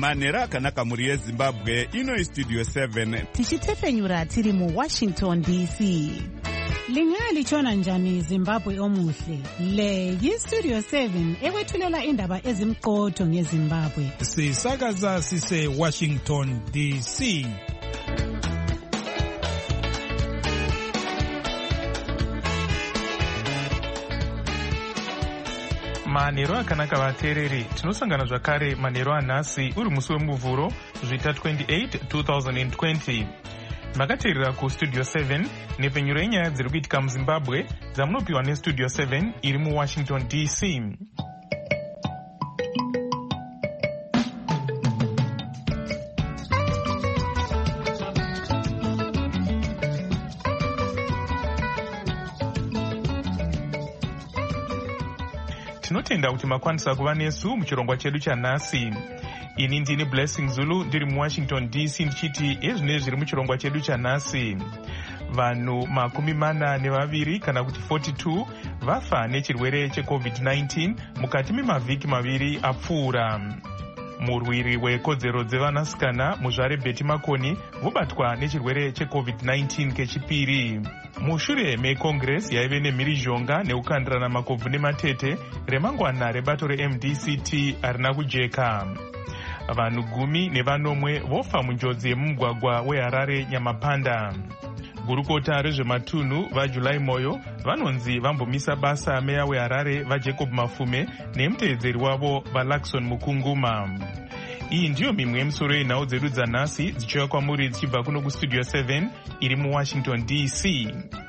manhero akanaka mhuri yezimbabwe. Ino Studio 7 tichitefenyura tiri muWashington DC. Lingalitshona njani Zimbabwe omuhle? Le yiStudio 7 ekwethulela indaba ezimqotho ngeZimbabwe. Sisakaza sise Washington DC. Manhero akanaka vateereri, tinosangana zvakare manhero anhasi uri musi wemuvhuro zvita 28 2020. Makateerera kuStudio 7 nepfenyuro yenyaya dziri kuitika muZimbabwe dzamunopiwa neStudio 7 iri muWashington DC. Tinotenda kuti makwanisa kuva nesu muchirongwa chedu chanhasi. Ini ndini Blessing Zulu ndiri muWashington DC ndichiti ezvinezvi zviri muchirongwa chedu chanhasi. Vanhu 42 kana kuti 42 vafa nechirwere cheCovid-19 mukati memavhiki maviri apfuura. Murwiri wekodzero dzevanasikana muzvare Betty Makoni vobatwa nechirwere cheCovid-19 kechipiri. Mushure meCongress yaive nemhirizhonga neukandirana makobvu nematete, remangwana rebato reMDCT harina kujeka. Vanhu 10 vofa munjodzi yemumugwagwa weHarare Nyamapanda. Gurukota rezvematunhu vaJulai Moyo vanonzi vambomisa basa meya weHarare vaJacob Mafume nemuteedzeri wavo vaLaxon Mukunguma. Iyi ndiyo mimwe yemisoro yenhau dzedu dzanhasi dzichiuya kwamuri dzichibva kuno kuStudio 7 iri muWashington DC.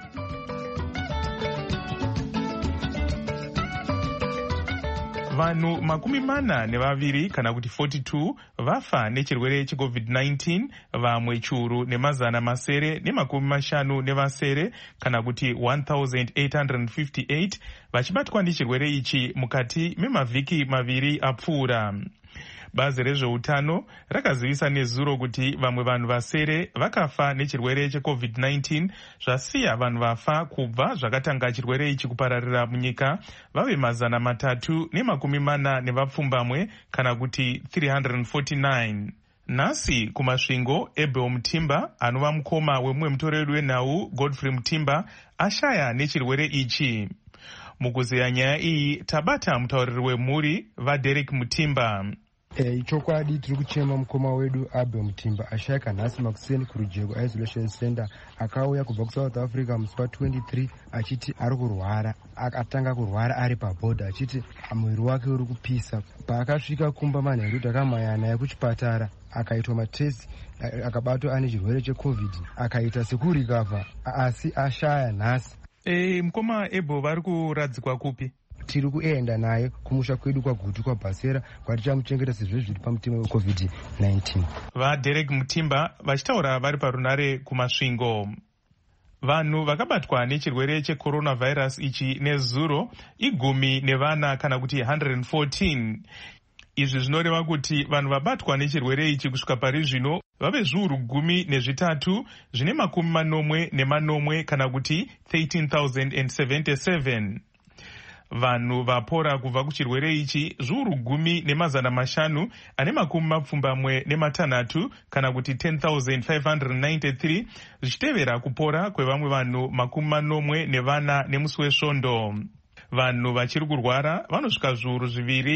Vanhu 42 kana kuti 42 vafa nechirwere cheCovid-19, vamwe chiuru nemazana masere ne50 nevasere kana kuti 1858 vachibatwa nechirwere ichi mukati memavhiki maviri apfuura. Bazi rezveutano rakazivisa nezuro kuti vamwe vanhu vasere vakafa nechirwere cheCovid-19 zvasiya vanhu vafa kubva zvakatanga chirwere ichi kupararira munyika vave 340 nevapfumbamwe kana kuti 349. Nhasi kumasvingo, Abel Mutimba anova mukoma wemumwe mutoreri wenhau Godfrey Mutimba ashaya nechirwere ichi. Mukuzeya nyaya iyi tabata mutauriri wemhuri vaDerek Mutimba. Ichokwadi tiri kuchema mukoma wedu Abel Mutimba ashayika nhasi makuseni kuRujeko Isolation Center. Akauya kubva kuSouth Africa musi wa23 achiti ari kurwara. Akatanga kurwara ari pabhodha achiti mwiri wake uri kupisa. Paakasvika kumba manheru takamhanya naye kuchipatara akaitwa matesti akabatwa ane chirwere cheCovid. Akaita sekurikavha asi ashaya nhasi. Mukoma Abel vari kuradzikwa kupi? Tiri kuenda naye kumusha kwedu kwaGutu kwaBhasera kwatichamuchengeta sezvo zviri pamutemo weCovid-19. VaDerek Mutimba vachitaura vari parunare kumasvingo. Vanhu vakabatwa nechirwere checoronavirus ichi nezuro 10 kana kuti 114. Izvi zvinoreva kuti vanhu vabatwa nechirwere ichi kusvika pari zvino vave zviuru 13 zvine 40 kana kuti 13,077. Vanhu vapora kubva kuchirwere ichi zviuru 10,500 ane 76 kana kuti 10,593 zvichitevera kupora kwevamwe vanhu 44 nemusi wesvondo. Vanhu vachiri kurwara vanosvika zviuru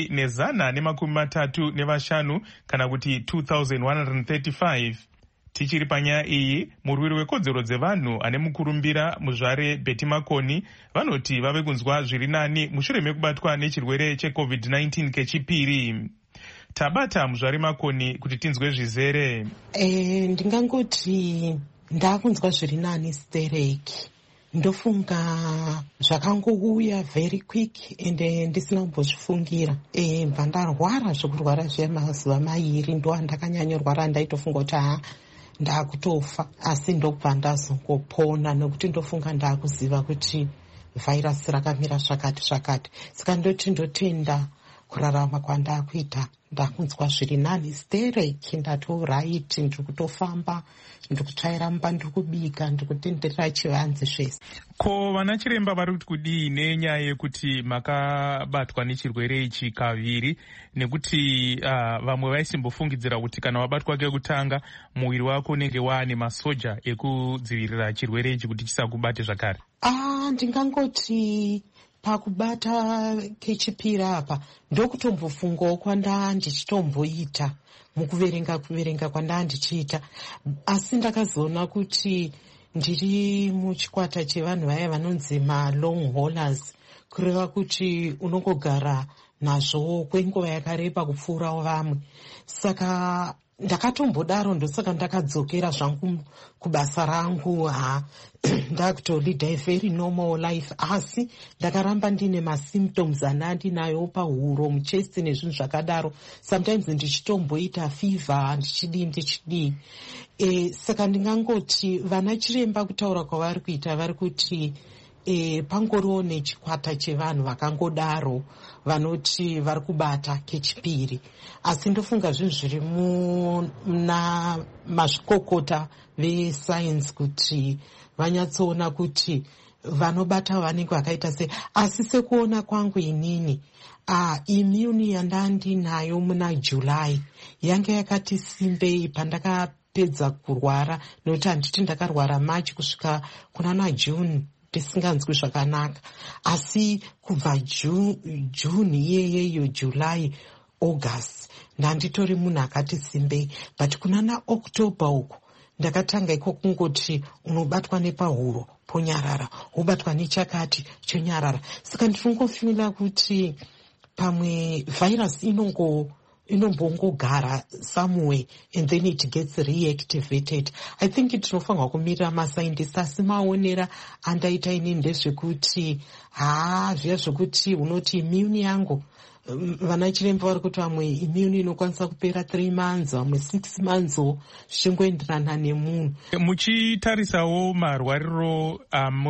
235 kana kuti 2,135. Tichiri panyaya iyi, murwiri wekodzero dzevanhu ane mukurumbira muzvare Betty Makoni vanoti vave kunzwa zviri nani mushure mekubatwa nechirwere cheCovid-19 kechipiri. Tabata muzvare Makoni kuti tinzwe zvizere. Ndingangoti ndakunzwa zviri nani stereki. Ndofunga zvakangouya very quick ende ndisina kumbozvifungira. Bva ndarwara zvekurwara zvemazuva mairi ndoandakanyanyorwara ndaitofunga kuti ndakutofa, asi ndobva ndazongopona nekuti ndofunga ndakuziva kuti vhairasi rakamira zvakati. Saka ndoti ndotenda kurarama kwandakuita ndakunzwa zviri nani stereki ndatoraiti ndiri kutofamba ndiri kutsvaira mumba ndiri kubika ndiri kutenderera chivanze zvese. Ko vana chiremba vari kuti kudii nenyaya yekuti makabatwa nechirwere ichi kaviri, nekuti vamwe vaisimbofungidzira kuti kana wabatwa kekutanga muviri wako unenge waane masoja ekudzivirira chirwere ichi kuti chisakubate zvakare? Ndingangoti pakubata kechipiri apa ndokutombofungawo kwandaa ndichitomboita mukuverenga kwandaa ndichiita, asi ndakazoona kuti ndiri muchikwata chevanhu vaya vanonzi malong haulers, kureva kuti unongogara nazvo kwenguva yakareba kupfuurawo vamwe. Saka ndakatombodaro, ndosaka ndakadzokera zvangu kubasa rangu, ndakutolida a very normal life, asi ndakaramba ndine masymptoms andinayo pahuro, muchesti nezvinhu zvakadaro, sometimes ndichitomboita fever ndichidii. Saka ndingangoti vana chiremba kutaura kwavari kuita vari kuti pangoriwo nechikwata chevanhu vakangodaro vanoti vari kubata kechipiri, asi ndofunga zvinhu zviri muna mazvikokota vesayensi kuti vanyatsoona kuti vanobata vanenge vakaita sei. Asi sekuona kwangu inini immune yandandinayo muna July yange yakati simbei pandakapedza kurwara, nokuti handiti ndakarwara March kusvika kunana June ndisinganzwi zvakanaka, asi kubva June iyeyeyo, July, August ndanditori munhu akati simbei, but kunana October uku ndakatanga iko kungoti unobatwa nepahuro ponyarara, wobatwa nechakati chonyarara. Saka ndinongofila kuti pamwe virus inombongogara somewhere and then it gets reactivated. I think tinofanirwa kumirira mascientists, asi maonera andaita ini ndezvekuti zviya zvekuti unoti immune yangu, vana chiremba vari kuti vamwe immune inokwanisa kupera 3 months, vamwe 6 months, zvichingoenderana nemunhu. Muchitarisawo marwariro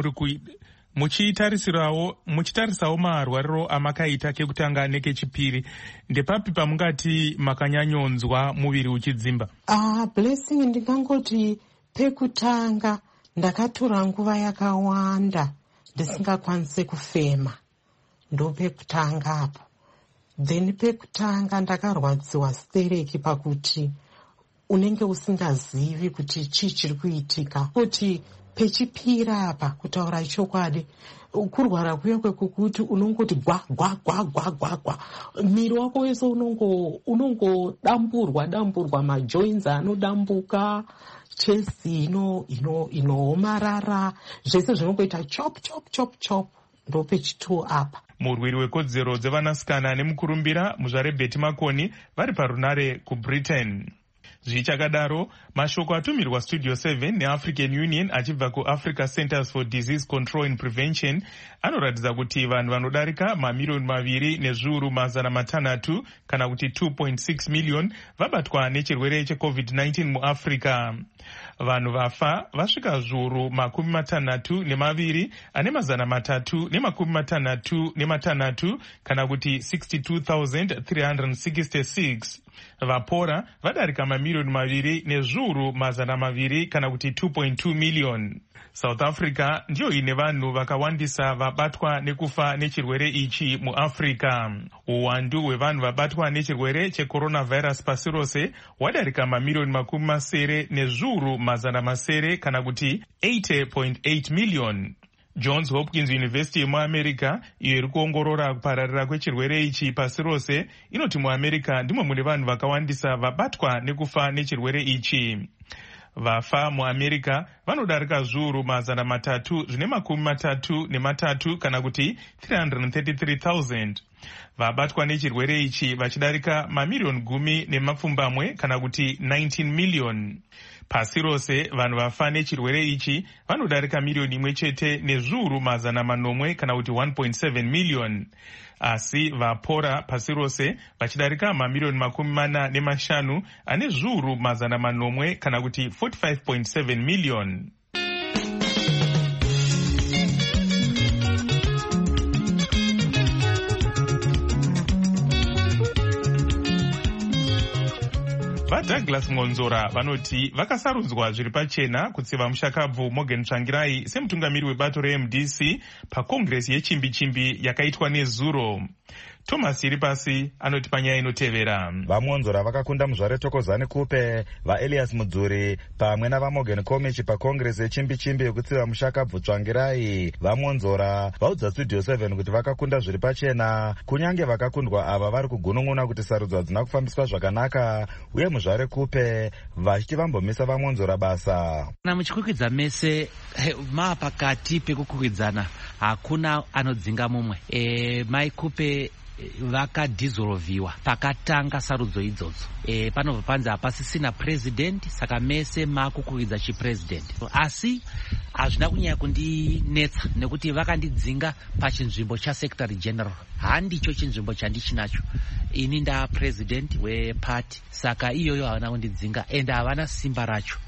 muchitarisawo marwariro amakaita kekutanga nekechipiri, ndepapi pamungati makanyanyonzwa muviri uchidzimba? Blessing, ndingangoti pekutanga ndakatora nguva yakawanda ndisingakwanisi kufema, ndo pekutanga apo. Then pekutanga ndakarwadziwa stereki pakuti unenge usingazivi kuti chii chiri kuitika. Kuti pechipiri apa, kutaura chokwadi, kurwara kuya kwekuti unongoti gwa gwa gwa gwa gwa gwa, miri wako wese unongodamburwa, majoints anodambuka, chest inomarara, zvese zvinongoita chop chop chop chop. Ndo pechitu apa. Murwiri wekodzero dzevanasikana nemukurumbira muzvaRebheti Makoni vari parunare kuBritain. Zvichakadaro, mashoko atumirwa Studio 7 neAfrican Union achibva kuAfrica Centers for Disease Control and Prevention anoratidza kuti vanhu vanodarika mamiliyoni 2,600,000 kana kuti 2.6 million vabatwa nechirwere cheCovid-19 muAfrica. Vanhu vafa vasvika zviuru 62 ane 366 kana kuti 62,366. Vapora vadarika mamiliyoni 2,200,000 kana kuti 2.2 million. South Africa ndiyo ine vanhu vakawandisa vabatwa nekufa nechirwere ichi muAfrica. Uwandu hwevanhu vabatwa nechirwere checoronavirus pasi rose wadarika mamiliyoni 7,700,000 kana kuti 80.8 million. Johns Hopkins University yemuAmerica, iyo iri kuongorora kupararira kwechirwere ichi pasi rose, inoti muAmerica ndimo mune vanhu vakawandisa vabatwa nekufa nechirwere ichi. Vafa muAmerica vanodarika zviuru 333 kana kuti 333,000. Vabatwa nechirwere ichi vachidarika mamiliyoni 10 kana kuti 19 million. Pasi rose vanhu vafa nechirwere ichi vanodarika miliyoni 1 nezviuru 800 kana kuti 1.7 million. Asi vapora pasi rose vachidarika mamiliyoni 45 ane zviuru 800 kana kuti 45.7 million. vaDouglas Ngonzora vanoti vakasarudzwa zviri pachena kutsiva mushakabvu Morgan Tsvangirai semutungamiri webato reMDC pakongresi yechimbi-chimbi yakaitwa nezuro. Thomas Chiripasi anoti panyaya inotevera. VaMonzora vakakunda muzvare Thokozani Kupe, vaElias Mudzuri pamwe navaMorgan Komichi pakongresi yechimbi-chimbi yekutsiva mushakabvu Tsvangirai. VaMonzora vaudza Studio 7 kuti vakakunda zviri pachena, kunyange vakakundwa ava vari kugunun'una kuti sarudzo hadzina kufambiswa zvakanaka, uye muzvare Kupe vachiti vambomisa VaMonzora basa. Na muchikukwidza mese maapakati pekukwidzana hakuna anodzinga mumwe. Mai Kupe vakadhizorovhiwa pakatanga sarudzo idzodzo. Panobva panzi hapasisina president, saka mese makukwidza chipresident. Asi hazvina kunyanya kundinetsa nekuti vakandidzinga pachinzvimbo chaSecretary General. Handicho chinzvimbo chandichinacho. Ini nda president weparty, saka iyoyo havana kundidzinga ende havana simba racho.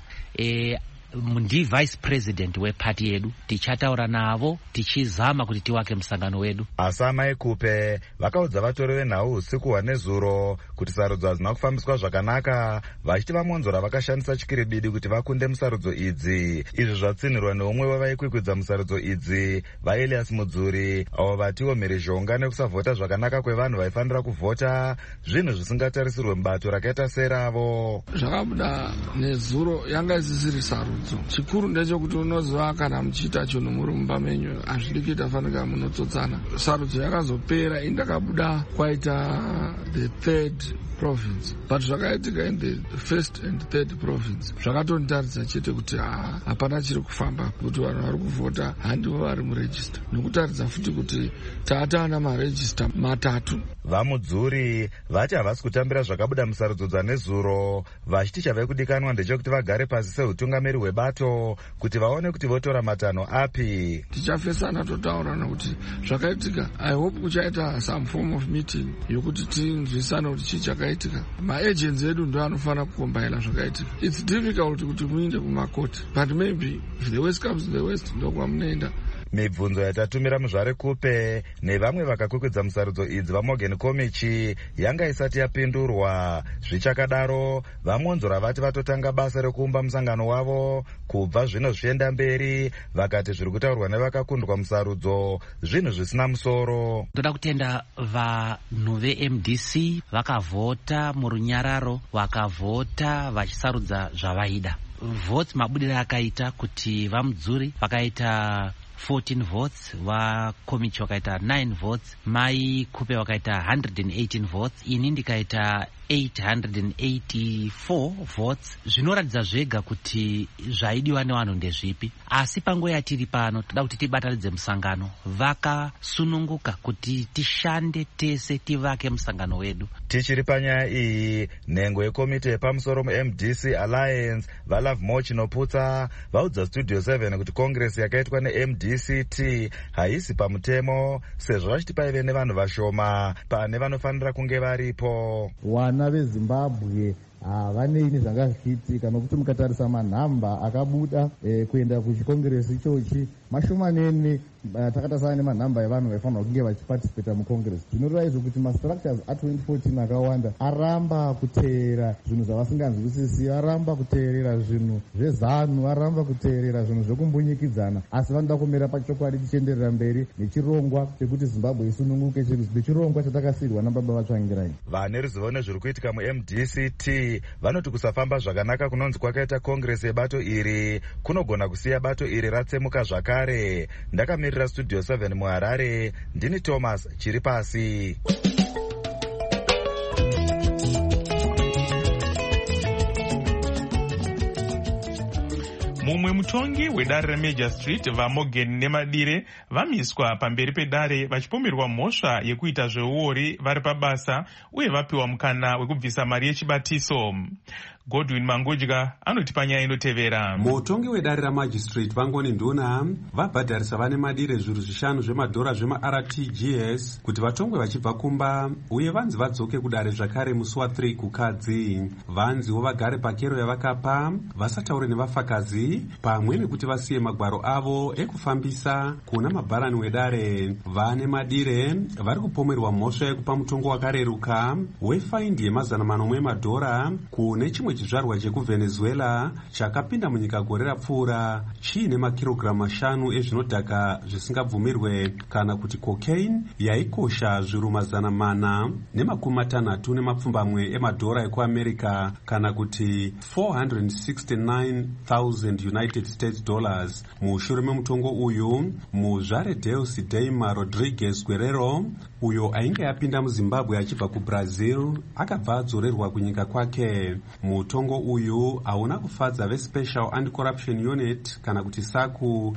Ndi vice president weparty yedu, tichataura navo tichizama kuti tiwake musangano wedu. Asama Kupe vakaudza vatori venhau usiku hwanezuro kuti sarudzo hadzina kufambiswa zvakanaka, vachiti VaMonzora vakashandisa chikiribidi kuti vakunde musarudzo idzi. Izvi zvatsinirwa neumwe wavaikwikwidza musarudzo idzi, vaElias Mudzuri, avo vatiwo mhirizhonga nekusavhota zvakanaka kwevanhu vaifanira kuvhota, zvinhu zvisingatarisirwe mubato rakaita seravo. Zvakabuda nezuro yanga isisiri sarudzo. Chikuru ndechekuti unoziva kana muchiita chinhu muri mumba menyu hazvidi kuita fanika munotsotsana. Sarudzo yakazopera indakabuda kwaita the third province, but zvakaitika in the first and third province zvakatonitaridza chete kuti hapana chiri kufamba, kuti vanhu vari kuvhota handivo vari murejista, nokutaridza futi kuti taatana marejista matatu. VaMudzuri vati havasi kutambira zvakabuda musarudzo dzanezuro, vachiti chavai kudikanwa ndechekuti vagare pasi seutungamiri hwebato kuti vaone kuti votora matanho api. Tichafesana totaurana kuti zvakaitika. I hope kuchaita some form of meeting yokuti tinzwisane kuti chii chakaitika. Maagents edu ndo anofanira kukombaila zvakaitika. It's difficult kuti muinde kumakoti, but maybe if the worst comes to the worst ndo kwamunoenda. Mibvunzo yatatumira muzvare Kupe nevamwe vakakwikwidza musarudzo idzi vaMorgan Komichi yanga isati yapindurwa. Zvichakadaro, VaMonzora vati vatotanga basa rekuumba musangano wavo. Kubva zvino zvichienda mberi, vakati zviri kutaurwa nevakakundwa musarudzo zvinhu zvisina musoro. Ndoda kutenda vanhu veMDC vakavhota murunyararo, vakavhota vachisarudza zvavaida. Votes mabudiro akaita kuti VaMudzuri vakaita 14 votes, vaKomichi vakaita 9 votes, Mai Kupe vakaita 118 votes, ini ndikaita 884 votes. Zvinoratidza zvega kuti zvaidiwa nevanhu ndezvipi. Asi panguva yatiri pano toda kuti tibatanidze musangano. Vakasununguka kuti tishande tese tivake musangano wedu. Tichiri panyaya iyi, nhengo yekomite yepamusoro muMDC Alliance vaLove More Chinoputsa vaudza Studio 7 kuti kongresi yakaitwa neMDCT haisi pamutemo, sezvo vachiti paive nevanhu vashoma pane vanofanira kunge varipo. Vana veZimbabwe havanei nezvanga zvichiitika, nokuti mukatarisa manhamba akabuda kuenda kuchikongresi ichochi mashomanene. Takatasana nemanhamba evanhu vaifanira kunge vachipatisipeta mukongresi. Zvinoratidza kuti mastructures a2014 akawanda aramba kuteerera zvinhu zvavasinganzwisisi, aramba kuteerera zvinhu zvezanu, aramba kuteerera zvinhu zvekumbunyikidzana, asi vanoda kumira pachokwadi tichienderera mberi nechirongwa chekuti Zimbabwe isununguke, nechirongwa chatakasiyirwa nababa vaTsvangirai. Vane ruzivo nezviri kuitika muMDCT vanoti kusafamba zvakanaka kunonzi kwakaita kongresi yebato iri kunogona kusiya bato iri ratsemuka zvakare. Ndakamirira Studio 7 muHarare, ndini Thomas Chiripasi. Mumwe mutongi wedare reMajor Street vaMorgan nemadire vamiswa pamberi pedare vachipomerwa mhosva yekuita zveuori vari pabasa uye vapiwa mukana wekubvisa mari yechibatiso. Godwin Mangudya anoti panyaya inotevera. Mutongi wedare ramajistrate Vangoni Nduna vabhadharisa vane madire zviuru 5 zvemadhora zvema-RTGS kuti vatongwe vachibva kumba, uye vanzi vadzoke kudare zvakare musi wa3 kukadzi. Vanziwo vagare pakero yavakapa, vasataure nevafakazi, pamwe nekuti vasiye magwaro avo ekufambisa kuna mabharani wedare. Vane madire vari kupomerwa mhosva yekupa mutongo wakareruka wefaindi ye$400 emadhora kune chimwe chizvarwa chekuvenezuela chakapinda munyika gore rapfuura chiine makirogiramu 5 ezvinodhaka zvisingabvumirwe kana kuti cocaine yaikosha zviuru 460 emadhora ekuamerica kana kuti $469,000 United States dollars. Mushure memutongo uyu, muzvare Deus Deima Rodriguez Guerrero, uyo ainge yapinda muZimbabwe achibva kuBrazil, akabva adzorerwa kunyika kwake. Mutongo uyu hauna kufadza veSpecial Anti-Corruption Unit kana kuti SACU,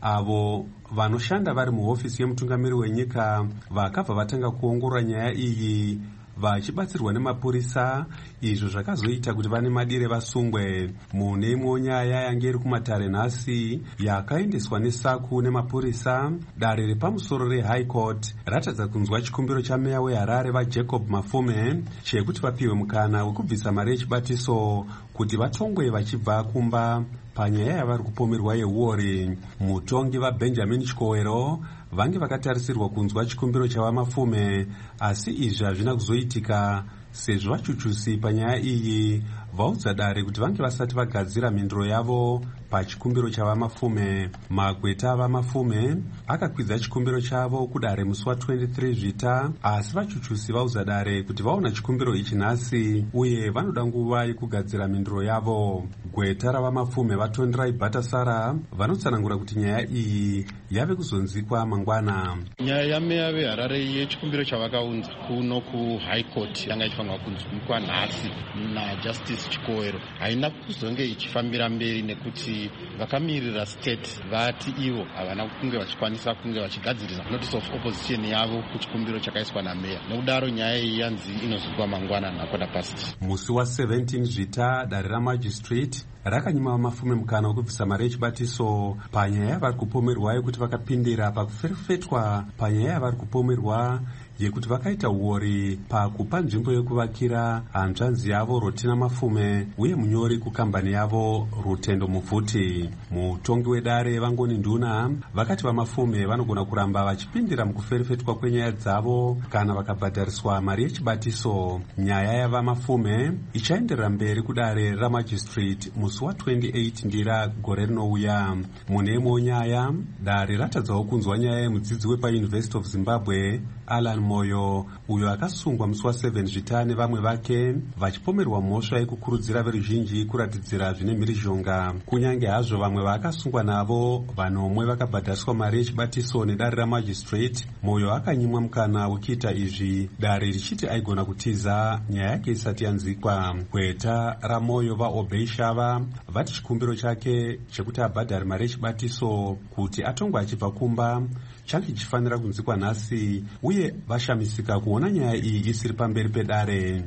avo vanoshanda vari muhofisi yemutungamiri wenyika vakabva vatanga kuongorora nyaya iyi vachibatsirwa nemapurisa, izvo zvakazoita kuti vane madire vasungwe. Mune imwe nyaya yange iri kumatare nhasi yakaendeswa neSACU nemapurisa, dare repamusoro reHigh Court ratadza kunzwa chikumbiro chameya weHarare vaJacob Mafume chekuti vapiwe mukana wekubvisa mari yechibatiso kuti vatongwe vachibva kumba panyaya yavari kupomerwa yeuori. Mutongi vaBenjamin Chikowero vange vakatarisirwa kunzwa chikumbiro chavamafume, asi izvi hazvina kuzoitika sezvo vachuchusi panyaya iyi vaudza dare kuti vange vasati vagadzira mhinduro yavo pachikumbiro chavamafume. Magweta avamafume akakwidza chikumbiro chavo kudare musi wa23 Zvita, asi vachuchusi vaudza dare kuti vaona chikumbiro ichi nhasi uye vanoda nguva yekugadzira mhinduro yavo. Gweta ravamafume vaTondirai Bhatasara vanotsanangura kuti nyaya iyi yave kuzonzikwa mangwana. Nyaya yameya veHarare yechikumbiro chavakaunza kuno kuHigh Court yanga ichifanirwa kunzwikwa nhasi naJustice Chikowero haina kuzonge ichifambira mberi nekuti vakamirira state vati ivo havana kunge vachikwanisa kunge vachigadzirisa notice of opposition yavo kuchikumbiro chakaiswa nameya. Nekudaro nyaya iyi yanzi inozwikwa mangwana nakwada pasi. Musi wa17 Zvita, dare ramajistrate rakanyima vamafume mukana wekubvisa mari yechibatiso panyaya yavari kupomerwa yekuti vakapindira pakuferefetwa panyaya yavari kupomerwa yekuti vakaita uori pakupa nzvimbo yekuvakira hanzvanzi yavo Rotina Mafume uye munyori kukambani yavo Rutendo Muvhuti. Mutongi wedare Vangoni Nduna vakati vamafume vanogona kuramba vachipindira mukuferefetwa kwenyaya dzavo kana vakabhadhariswa mari yechibatiso. Nyaya yavamafume ichaenderera mberi kudare ramajistrate musi wa28 Ndira gore rinouya. Mune imwe nyaya, dare ratadzawo kunzwa nyaya yemudzidzi wepaUniversity of Zimbabwe Alan Moyo, uyo akasungwa musi wa7 Zvita nevamwe vake vachipomerwa mhosva yekukurudzira veruzhinji kuratidzira zvine mhirizhonga. Kunyange hazvo vamwe vaakasungwa navo vanomwe vakabhadhariswa mari yechibatiso nedare ramajistrate, Moyo akanyimwa mukana wekuita izvi dare richiti aigona kutiza nyaya yake isati yanzikwa. Gweta raMoyo vaObey Shava vati chikumbiro chake chekuti abhadhare mari yechibatiso kuti atongwa achibva kumba change chichifanira kunzikwa nhasi, uye vashamisika kuona nyaya iyi isiri pamberi pedare.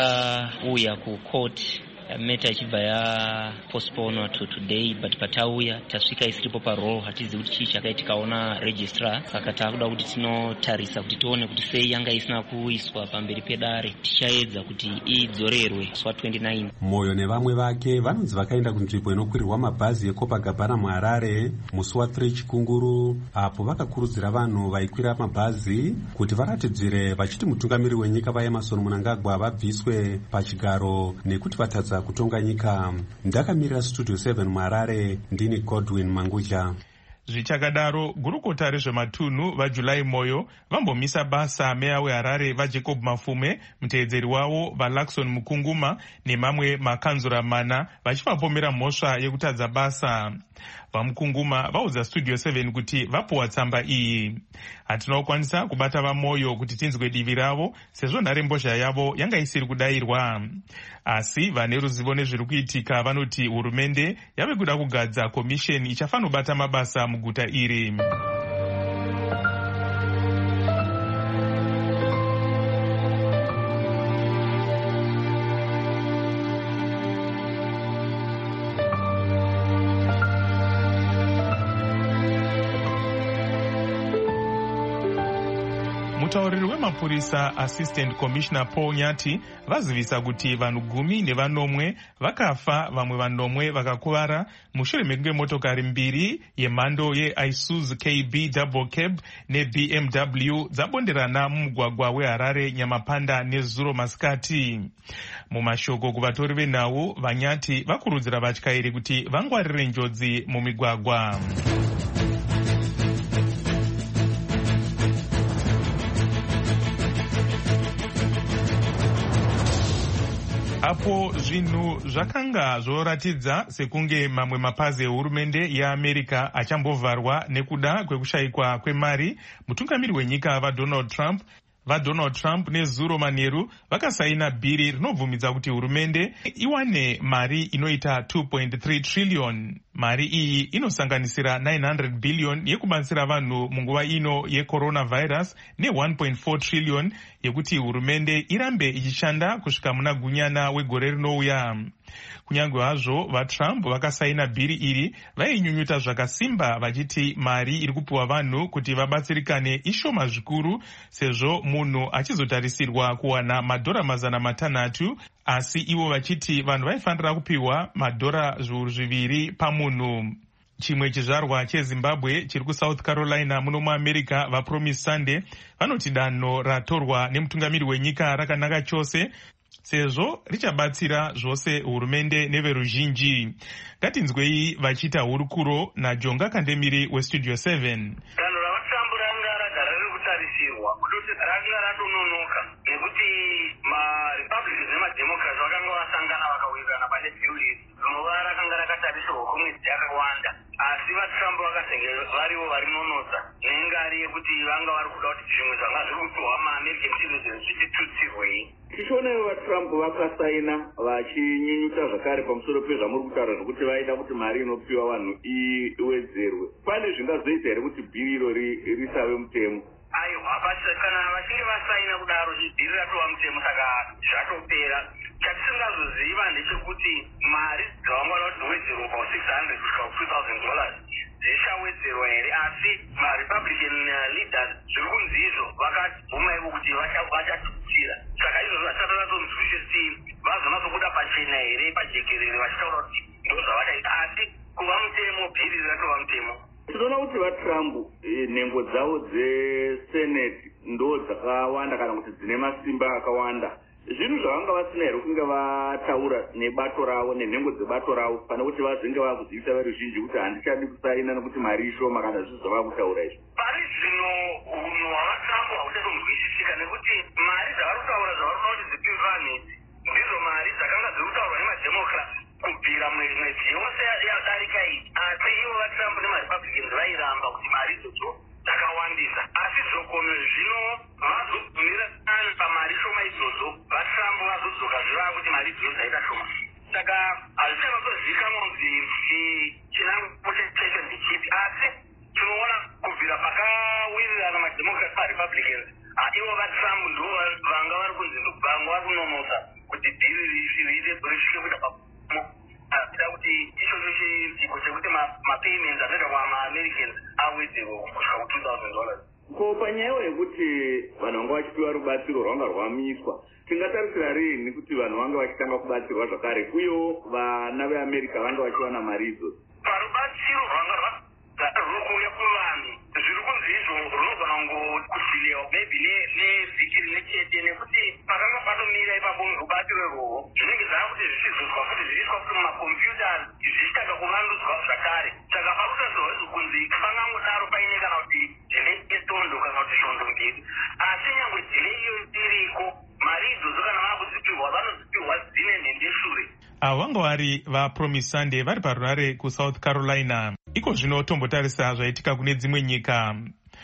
Takauya kucourt meta ichibva yapostponwa to today, but patauya tasvika isiripo parole hatizi kuti chii chakaitikaona registrar, saka takuda kuti tinotarisa kuti tione kuti sei yanga isina kuiswa pamberi pedare, tichaedza kuti idzorerwe swa29. Moyo nevamwe vake vanonzi vakaenda kunzvimbo inokwirirwa mabhazi yeCopacabana muHarare musi wa3 Chikunguru, apo vakakurudzira vanhu vaikwira mabhazi kuti varatidzire vachiti mutungamiri wenyika vaEmmerson Mnangagwa vabviswe pachigaro nekuti vatadza kutonga nyika. Ndakamirira Studio 7 muHarare, ndini Godwin Mangudya. Zvichakadaro, gurukota rezvematunhu vaJulai Moyo vambomisa basa meya weHarare vaJacob Mafume, muteedzeri wavo vaLaxon Mukunguma nemamwe makanzura mana vachivapomera mhosva yekutadza basa. VaMukunguma vaudza Studio 7 kuti vapuwa tsamba iyi. Hatina kukwanisa kubata vaMoyo kuti tinzwe divi ravo sezvo nharembozha yavo yanga isiri kudayirwa. Asi vane ruzivo nezviri kuitika vanoti hurumende yave kuda kugadza komisheni ichafanobata mabasa muguta iri. mutauriri wemapurisa assistant commissioner Paul Nyati vazivisa kuti vanhu 10 vakafa, vamwe vanomwe vakakuvara mushure mekunge motokari 2 yemhando yeIsuzu KB double cab neBMW dzabonderana mumugwagwa weHarare Nyamapanda nezuro masikati. Mumashoko kuvatori venhau, vaNyati vakurudzira vatyairi kuti vangwarire njodzi mumigwagwa. Apo zvinhu zvakanga zvoratidza sekunge mamwe mapazi ehurumende yeAmerica achambovharwa nekuda kwekushayikwa kwemari, mutungamiri wenyika vaDonald Trump nezuro manheru vakasaina bhiri rinobvumidza kuti hurumende iwane mari inoita 2.3 trillion. Mari iyi inosanganisira 900 billion yekubatsira vanhu munguva ino yecoronavirus ne1.4 trillion yekuti hurumende irambe ichishanda kusvika muna gunyana wegore rinouya. Kunyange hazvo vaTrump vakasaina bhiri iri, vainyunyuta zvakasimba vachiti mari iri kupiwa vanhu kuti vabatsirikane ishoma zvikuru, sezvo munhu achizotarisirwa kuwana madhora 600, asi ivo vachiti vanhu vaifanira kupiwa madhora 200 pamunhu. Chimwe chizvarwa cheZimbabwe chiri kuSouth Carolina muno muAmerica, vaPromise Sunday vanoti danho ratorwa nemutungamiri wenyika rakanaka chose, sezvo richabatsira zvose hurumende neveruzhinji. Ngatinzwei vachiita hurukuro naJonga Kandemiri weStudio 7. Danho ravaTrump ranga ragara riri kutarisirwa kutoti ranga ratononoka nekuti maRepublicans nemademocrats vakanga vasangana vakawirirana pane bhiru iri rinova rakanga rakatarisirwa kwemwedzi yakawanda, asi vaTrump vakasenge varivo varinonotsa nengari yekuti vanga vari kuda kuti zvimwe zvanga zviri kupiwa maAmerican citizens zvichitutsirwei. Tichionawo vaTrump vakasaina vachinyinyuta zvakare pamusoro pezvamuri kutaura zvokuti vaida kuti mari inopiwa vanhu iwedzerwe. Pane zvingazoita here kuti bhiri iro risave mutemo? Aiwa, kana vachinge vasaina kudaro bhiri ratova mutemo, saka zvatopera. Chatisingazoziva ndechekuti mari dzavangada kuti dziwedzerwe pa$600 kusvika $2,000 dzichawedzerwa here, asi maRepublican leaders zviri kunzi izvo vakabvuma ivo kuti vachatutsira. Saka izvozvo vachatozonzwisisi vazonatsobuda pachena here pajekerere vachitaura kuti ndo zvavakaita, asi kuva mutemo bhiri ratova mutemo. Tinoona kuti vaTrump nhengo dzavo dzeseneti ndo dzakawanda kana kuti dzine masimba akawanda. Zvinhu zvavanga vasina here kunge vataura nebato ravo nenhengo dzebato ravo pane kuti vazenge vakuziviswa veruzhinji kuti handichadi kusaina nekuti mari ishoma kana zvinhu zvava kutaura izvo? Pari zvino unhu hwavaTrump hauchatonzwisisika nekuti mari dzavari kutaura dzavari kuda kuti dzipiwe vanhu idzi ndidzo mari dzakanga dziri kutaurwa nemademocrats kubvira mwedzi yose yadarika iyi, asi ivo vaTrump nemaRepublicans vairamba kuti mari idzodzo dzakawandisa. Asi zvokono zvino vazobvumira pamari shoma idzodzo, vaTrump vazodzoka zviva kuti mari idzodzo dzaita shoma. Saka hazvichavazozivikanwa kunzi chinangwa checho ndechipi, asi tinoona kubvira pakawirirana mademocrats maRepublicans, ivo vaTrump ndo vanga vari kunzi vanga vari kunonotsa kuti bhiri risvike kuita pamomo, achida kuti ichocho chidziko chekuti mapayments anoita kwamaAmericans awedzerwa kusvika $2,000. Ko panyayo yekuti vanhu vanga vachipiwa rubatsiro rwanga rwamiswa, tingatarisira rini kuti vanhu vanga vachitanga kubatsirwa zvakare, uyewo vana veAmerica vanga vachiwana mari idzodzo? Parubatsiro rwanga rwekuuya kuvanhu zviri kunzi izvo runogona kungokuzilewa maybe nevhiki rimwe chete, nekuti pakanga patomira ipapo rubatsiro irworwo zvinenge zvava kuti zvichizozwa kuti zvichiiswa kuti mumakompyutas zvichitanga kuvandudzwa zvakare. Saka pakutozorwa kunzi pangangodaro paine kana kuti dhilei yetondo kana kuti svondo mbiri, asi nyangwe dhilei iyo iriko, mari idzodzo kana vakudzipirwa vanodzipirwa dzine nhendeshure. Avo vanga vari vaPromise Sunday vari parunare kuSouth Carolina. Iko zvino tombotarisa zvaitika kune dzimwe nyika.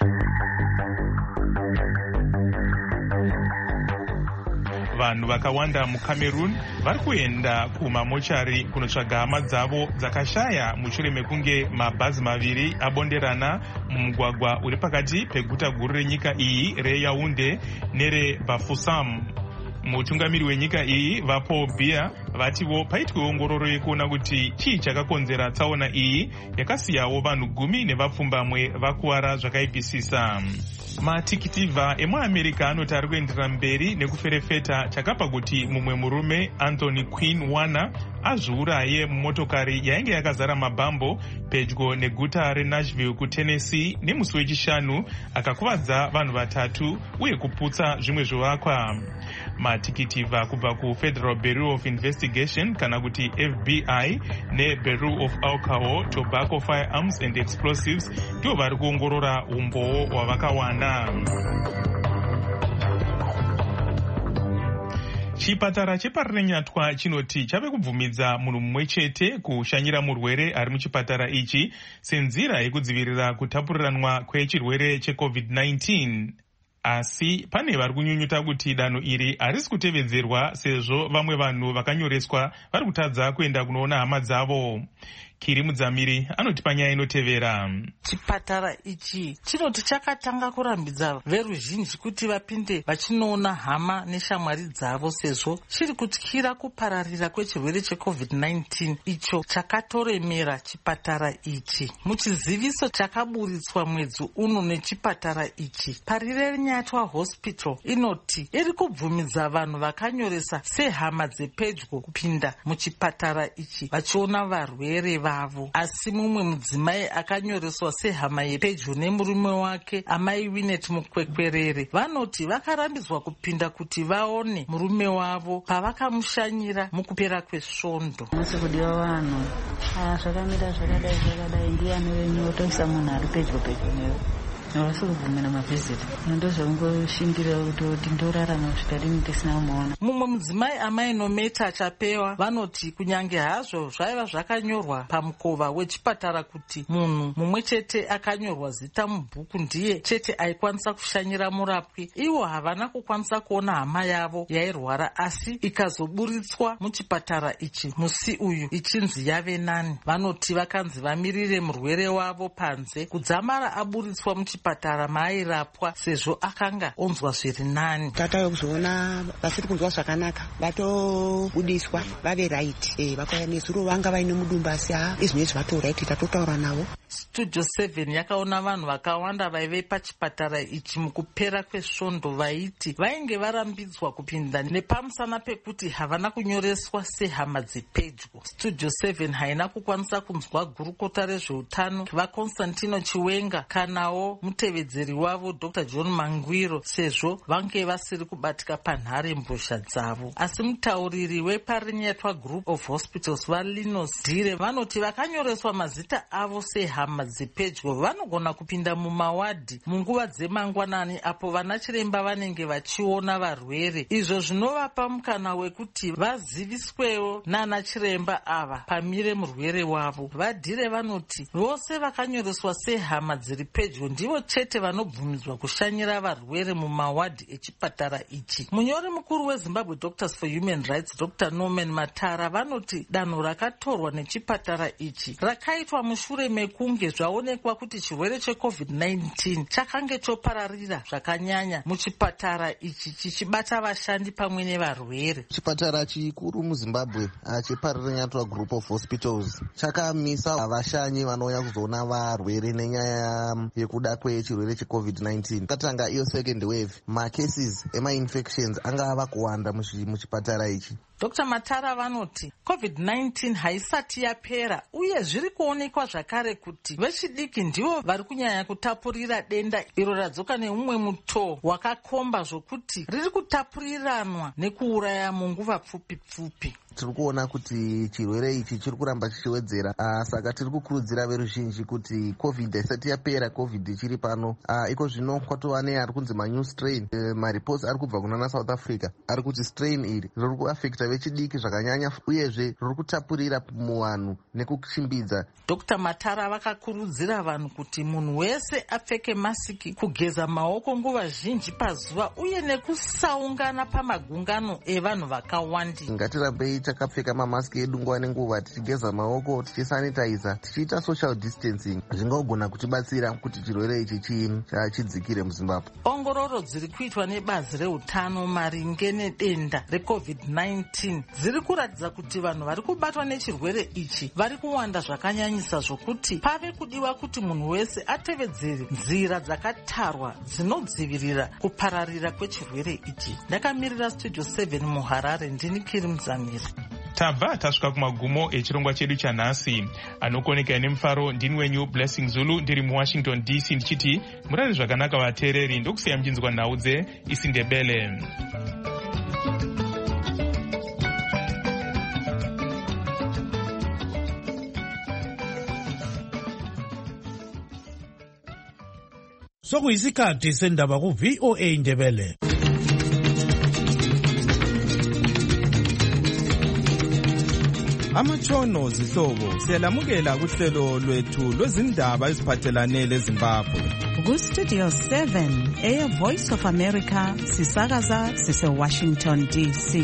Vanhu vakawanda muCameroon vari kuenda kumamochari kunotsvaga hama dzavo dzakashaya mushure mekunge mabhazi 2 abonderana mumugwagwa uri pakati peguta guru renyika iyi reYaounde nereBafoussam. Mutungamiri wenyika iyi vaPaul Biya vatiwo paitwe ongororo yekuona kuti chii chakakonzera tsaona iyi yakasiyawo vanhu 10 nevapfumbamwe vakuwara zvakaipisisa. Matikitivha emuamerica anoti ari kuenderera mberi nekuferefeta chakapa kuti mumwe murume Anthony Quinn Warner azviuraye mumotokari yainge yakazara mabhambo pedyo neguta reNashville kuTennessee nemusi wechishanu, akakuvadza vanhu 3 uye kuputsa zvimwe zvivakwa. Matikitivha kubva kuFederal Bureau of Investigation kana kuti FBI neBureau of Alcohol, Tobacco, Firearms and Explosives ndivo vari kuongorora umboo hwavakawana. Chipatara cheParirenyatwa chinoti chave kubvumidza munhu mumwe chete kushanyira murwere ari muchipatara ichi senzira yekudzivirira kutapuriranwa kwechirwere cheCovid-19. Asi pane vari kunyunyuta kuti danho iri harisi kutevedzerwa sezvo vamwe vanhu vakanyoreswa vari kutadza kuenda kunoona hama dzavo. Kiri Mudzamiri anoti panyaya inotevera. Chipatara ichi chinoti chakatanga kurambidza veruzhinji kuti vapinde vachinoona hama neshamwari dzavo sezvo chiri kutyira kupararira kwechirwere cheCovid-19 icho chakatoremera chipatara ichi. Muchiziviso chakaburitswa mwedzi uno nechipatara ichi, Parirenyatwa Hospital inoti iri kubvumidza vanhu vakanyoresa sehama dzepedyo kupinda muchipatara ichi vachiona varwere vavo. Asi mumwe mudzimai akanyoreswa sehama yepedyo nemurume wake, amai Winnet Mukwekwerere, vanoti vakarambidzwa kupinda kuti vaone murume wavo pavakamushanyira mukupera kwesvondo. Musi kudiwa vanhu zvakamira zvakadai ndiani wenyu otoisa munhu ari pedyo newe havasi kuvhumira mavhiziti ndozvangoshingira kuti ndorarama zvikadini tisina kumuona. Mumwe mudzimai amai Nometa Achapewa vanoti kunyange hazvo zvaiva zvakanyorwa pamukova wechipatara kuti munhu mumwe chete akanyorwa zita mubhuku ndiye chete aikwanisa kushanyira murapwi, ivo havana kukwanisa kuona hama yavo yairwara asi ikazoburitswa muchipatara ichi musi uyu ichinzi yave nani. Vanoti vakanzi vamirire murwere wavo panze kudzamara aburitswa muchipatara maairapwa sezvo akanga onzwa zviri nani. Tatauya kuzoona vasiri kunzwa zvakanaka vatobudiswa vave raiti, vakauya nezuro vanga vaine mudumbu asi izvinezvi vatoraiti tatotaura navo. Studio 7 yakaona vanhu vakawanda vaive pachipatara ichi mukupera kwesvondo vaiti vainge varambidzwa kupinda nepamusana pekuti havana kunyoreswa sehama dzepedyo. Studio 7 haina kukwanisa kunzwa gurukota rezveutano vaConstantino Chiwenga kanawo mutevedzeri wavo Dr. John Mangwiro sezvo vange vasiri kubatika panhare mbozha dzavo. Asi mutauriri weParirenyatwa Group of Hospitals vaLinus Dire vanoti vakanyoreswa mazita avo sehama dzepedyo vanogona kupinda mumawadhi munguva dzemangwanani apo vana chiremba vanenge vachiona varwere. Izvo zvinovapa mukana wekuti vaziviswewo nana chiremba ava pamire murwere wavo. VaDire vanoti vose vakanyoreswa sehama dziri pedyo ndivo chete vanobvumidzwa kushanyira varwere mumawadhi echipatara ichi. Munyori mukuru weZimbabwe Doctors for Human Rights Dr. Norman Matara vanoti danho rakatorwa nechipatara ichi rakaitwa mushure mekunge zvaonekwa kuti chirwere cheCovid-19 chakange chopararira zvakanyanya muchipatara ichi chichibata vashandi pamwe nevarwere. Chipatara chikuru muZimbabwe cheParirenyatwa Group of Hospitals chakamisa vashanyi vanouya kuzoona varwere nenyaya yekuda kwechirwere cheCovid-19. Katanga iyo second wave, macases ema-infections angava kuwanda muchipatara ichi. Dr. Matara vanoti COVID-19 haisati yapera uye zviri kuonekwa zvakare kuti vechidiki ndivo vari kunyanya kutapurira denda iro radzoka neumwe mutoo wakakomba zvokuti riri kutapuriranwa nekuuraya munguva pfupi pfupi. Tiri kuona kuti chirwere ichi chiri kuramba chichiwedzera, saka tiri kukurudzira veruzhinji kuti covid haisati yapera, covid ichiri pano. Iko zvino kwatova neari kunzi manew strain, maripots ari kubva kunana South Africa ari kuti strain iri riri kuafekta vechidiki zvakanyanya uyezve riri kutapurira muvanhu nekuchimbidza. Dr. Matara vakakurudzira vanhu kuti munhu wese apfeke masiki, kugeza maoko nguva zhinji pazuva uye nekusaungana pamagungano evanhu vakawandi. Ngatirambei takapfeka mamaski edu nguva nenguva, tichigeza maoko, tichisanitiza, tichiita social distancing, zvingagona kutibatsira kuti chirwere ichi chidzikire muZimbabwe. Ongororo dziri kuitwa nebazi reutano maringe nedenda reCovid-19 dziri kuratidza kuti vanhu vari kubatwa nechirwere ichi vari kuwanda zvakanyanyisa, zvokuti pave kudiwa kuti munhu wese atevedzere nzira dzakatarwa dzinodzivirira kupararira kwechirwere ichi. Ndakamirira Studio 7 muHarare, ndini Kiri Muzamiri. Tabva tasvika kumagumo echirongwa chedu chanhasi. Anokoneka nemufaro ndini wenyu Blessing Zulu, ndiri muWashington DC, ndichiti murare zvakanaka vateereri, ndokusiya muchinzwa nhau dzeIsiNdebele. Sokuyisikhathi sendaba ku-VOA Ndebele. Amatshono zihlobo siyalamukela kuhlelo lwethu lwezindaba eziphathelane leZimbabwe. Ku-Studio 7 eyeVoice of America sisakaza sise-Washington DC.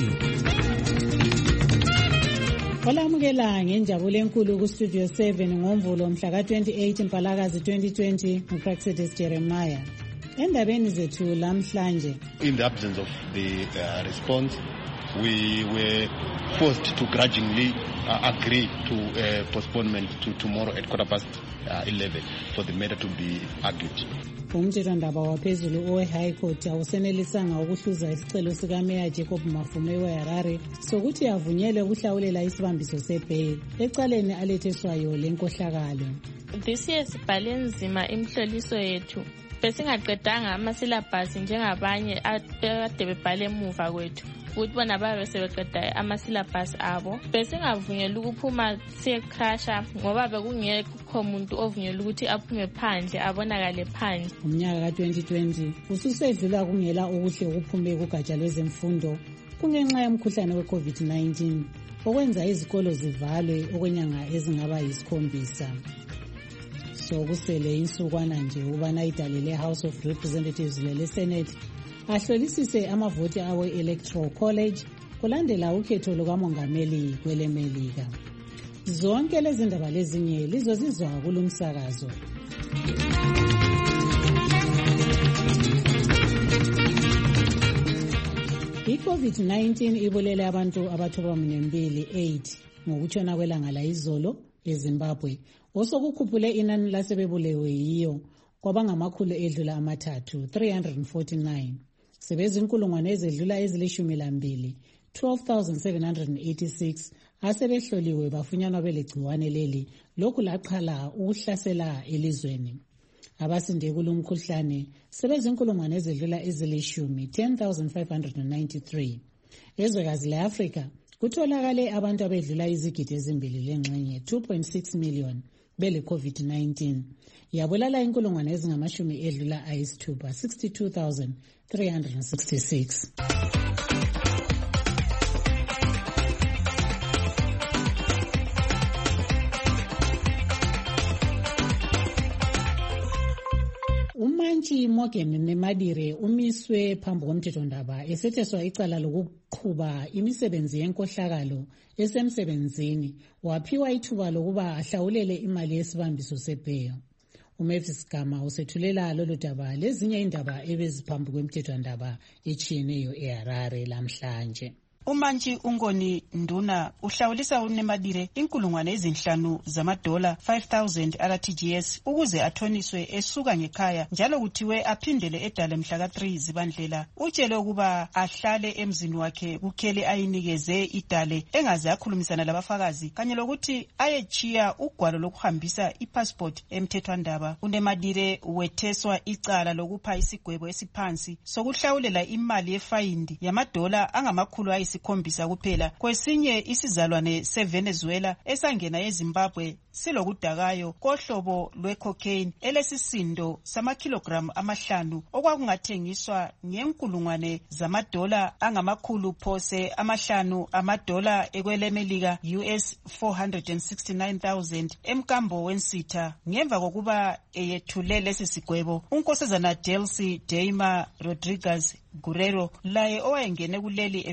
Olamukela ngenjabulo enkulu ku-Studio 7 ngoMvulo mhla ka-28 Mpalakazi 2020 nguPraxidis Jeremiah. Endabeni zethu lamhlanje. In the absence of the response, we were forced to grudgingly agree to postponement to tomorrow at 11:15 for the matter to be argued. Umthethwandaba waphezulu owe-High Court awusenelisanga ukuhluza isicelo sikaMeya Jacob Mafume weHarare sokuthi avunyelwe ukuhlawulela isibambiso seBail ecaleni aletheswayo lenkohlakalo. This year sibhale nzima imhloliso yethu. Besingaqedanga amasilabhasi njengabanye ade bebhale emuva kwethu. Ukuthi bona babe sebeqeda amasilabhasi abo. Besingavunyelwa ukuphuma secrasha ngoba bekungekho umuntu ovunyelwa ukuthi aphume phandle abonakale phandle. Umnyaka ka-2020 ususedlula kungela okuhle ukuphume kugatsha lwezemfundo kungenxa yomkhuhlane we-COVID-19 okwenza izikolo zivalwe okwenyanga ezingaba yisikhombisa. So kusele insukwana nje ubana idale le-House of Representatives lele-Senate ahlolisise amavoti awe Electoral College kulandela ukhetho lukamongameli kweleMelika. Zonke lezi ndaba lezinye lizozizwa kulumsakazo. I-COVID-19 ibulele abantu abathoba-2 8 ngokutshona kwelanga layizolo eZimbabwe, osokukhuphule inani lasebebulewe yiyo kwabangamakhulu edlula 349. Sebezinkulungwane ezedlula ezili-12 12,786 asebehloliwe bafunyanwa belegciwane leli lokhu laqhala ukuhlasela elizweni. Abasinde kulumkhuhlane sebezinkulungwane ezedlula ezili-10 10,593. Ezwekazi le-Afrika kutholakale abantu abedlula izigidi ezimbili lengxenye 2.6 million bele COVID-19. Yabulala inkulungwane ezingamashumi edlula ayisithupha 62,366. Umantshi Morgan Nemadire umiswe phambi komthethwandaba esetheswa icala lokuqhuba imisebenzi yenkohlakalo esemsebenzini waphiwa ithuba lokuba ahlawulele imali yesibambiso seBail. uMavis Gama usethulela lolu daba lezinye indaba ebeziphambi kwemthethwandaba etshiyeneyo eHarare lamhlanje. Umantshi uNgoni Nduna uhlawulisa uNemadire $5,000 $5,000 RTGS ukuze athoniswe esuka ngekhaya njalo kuthiwe aphindele edale mhla ka-3 Zibandlela. Utshele ukuba ahlale emzini wakhe kukhele ayinikeze idale engaze akhulumisana labafakazi kanye lokuthi ayechiya ugwalo lokuhambisa ipassport emthethwandaba. uNemadire wetheswa icala lokupha isigwebo esiphansi sokuhlawulela imali yefayindi yamadola angamakhulu isikhombisa kuphela kwesinye isizalwane seVenezuela esangena eZimbabwe silokudakayo kohlobo lwecocaine elesisindo samakhilogramu 5 okwakungathengiswa $1,000 angamakhulu phose $5 ekweleMelika US 469,000 emkambo wensitha. Ngemva kokuba eyethule lesi sigwebo, unkosazana Delcy Deima Rodriguez Guerrero laye owayengene kuleli evelela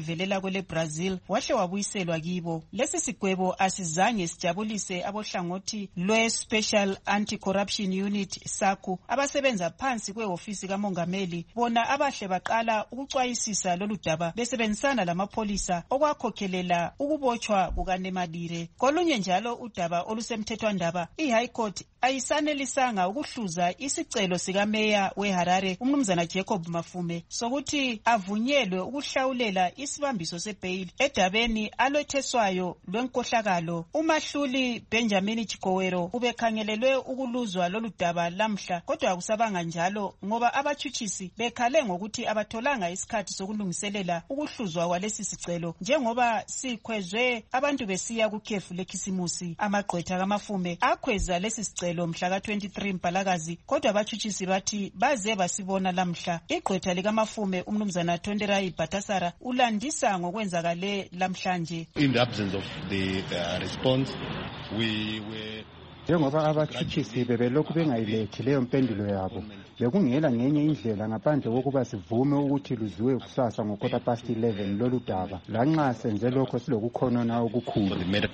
kwabo leBrazil wahle wabuyiselwa kibo. Lesi sigwebo asizange sijabulise abohlangothi lwe-Special Anti-Corruption Unit SACU abasebenza phansi kwe-ofisi kamongameli. Bona abahle baqala ukucwayisisa lolu daba besebenzisana lamapholisa okwakhokhelela ukubotshwa kukaNemadire. Kolunye njalo udaba olusemthethwandaba, i-High Court ayisanelisanga ukuhluza isicelo sikameya weHarare umnumzana Jacob Mafume sokuthi avunyelwe ukuhlawulela isibambiso sebail edabeni alwetheswayo lwenkohlakalo. Umahluli Benjamin Chikowero ubekhangelelwe ukuluzwa lolu daba lamhla, kodwa akusabanga njalo ngoba abatshutshisi bekhale ngokuthi abatholanga isikhathi sokulungiselela ukuhluzwa kwalesi sicelo njengoba sikhwezwe abantu besiya kukhefu lekhisimusi. Amagqwetha kaMafume akhweza lesi sicelo mhla ka-23 Mpalakazi, kodwa abatshutshisi bathi baze basibona lamhla. Igqwetha likaMafume umnumzana Tonderai Batasara ulandisa ngokwenzakale lamhlanje. In the absence of the response, we were njengoba abatshutshisi bebelokhu bengayilethi leyo mpendulo yabo, bekungela ngenye indlela ngaphandle kokuba sivume ukuthi luziwe kusasa ngo-11:15 lolu daba, lanxa senze lokho silokukhonona okukhulu.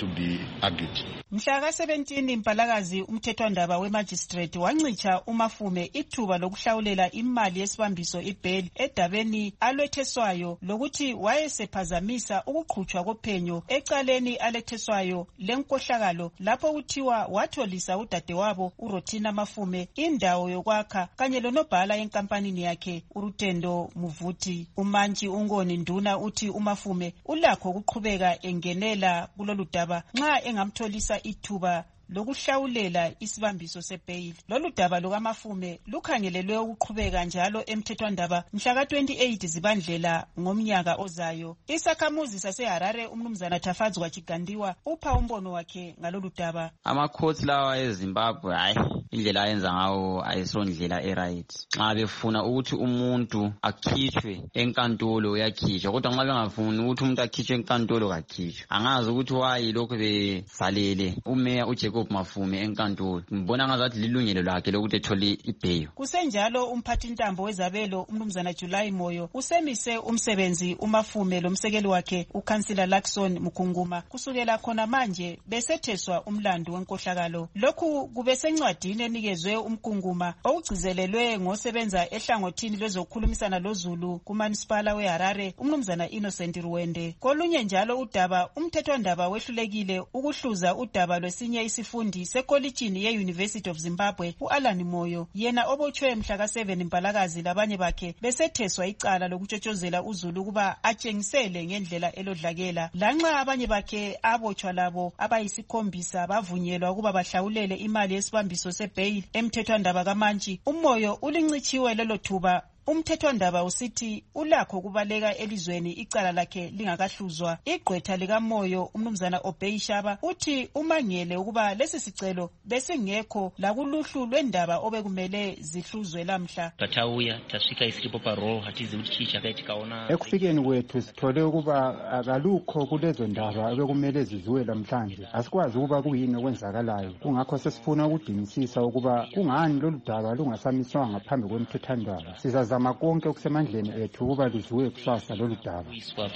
Mhla ka-17 Mpalakazi umthethwandaba wemajistrate wancitsha uMafume ithuba lokuhlawulela imali yesibambiso ibail edabeni alwetheswayo lokuthi wayesephazamisa ukuqhutshwa kophenyo ecaleni aletheswayo lenkohlakalo lapho kuthiwa watholisa udadewabo uRotina Mafume indawo yokwakha kanye lonobhala yenkampanini yakhe uRutendo Muvuti. Umantshi uNgoni Nduna uthi uMafume ulakho ukuqhubeka engenela kulolu daba nxa engamtholisa ithuba lokuhlawulela isibambiso sebail. Lolu daba lukaMafume lukhangelelwe ukuqhubeka njalo emthethwandaba mhla ka-28 Zibandlela ngomnyaka ozayo. Isakhamuzi saseHarare umnumzana Tafadzwa Chigandiwa upha umbono wakhe ngalolu daba. Amakhosi lawa eZimbabwe indlela ayenza ngawo ayisondlela eright. Nxa befuna ukuthi umuntu akhitshwe enkantolo uyakhitshwa, kodwa nxa bengafuni ukuthi umuntu akhitshwe enkantolo kakhitshwa. Angazi ukuthi wayi lokho besalele umeya uJacob Mafume enkantolo. Mbona ngazathi lilungelo lakhe lokuthi ethole ibail. Kusenjalo umphathintambo wezabelo umnumzana July Moyo usemise umsebenzi uMafume lomsekeli wakhe uKhansila Lakson Mukunguma kusukela khona manje besetheswa umlando wenkohlakalo. Lokhu kube sencwadini enikezwe uMkunguma okugcizelelwe ngosebenza ehlangothini lwezokukhulumisana loZulu kuManisipala weHarare umnumzana Innocent Ruwende. Kolunye njalo udaba umthethwandaba wehlulekile ukuhluza udaba lwesinye isifundi sekolitshini ye-University of Zimbabwe u-Alan Moyo, yena obotshwe mhla ka-7 Mpalakazi labanye bakhe besetheswa icala lokutshotshozela uZulu ukuba atshengisele ngendlela elodlakela. Lanxa abanye bakhe abotshwa labo abayisikhombisa bavunyelwa ukuba bahlawulele imali yesibambiso sebail emthethwandaba kaMantshi, uMoyo ulincitshiwe lelo thuba. Umthethwandaba usithi ulakho kubaleka elizweni icala lakhe lingakahluzwa. Igqwetha likaMoyo umnumzana Obeyishaba uthi umangele ukuba lesi sicelo besingekho lakuluhlu lwendaba obekumele zihluzwe lamhla. Batauya tasfika isilipo parole hatizi ukuthi chicha kayitikaona. Ekufikeni kwethu sithole ukuba akalukho kulezo ndaba obekumele ziziwe lamhlanje. Asikwazi ukuba kuyini okwenzakalayo. Kungakho sesifuna ukudingisisa ukuba kungani lolu daba lungasamiswa ngaphambi kwemthethwandaba. Sizazama konke okusemandleni ethu ukuba luziwe kusasa lolu daba.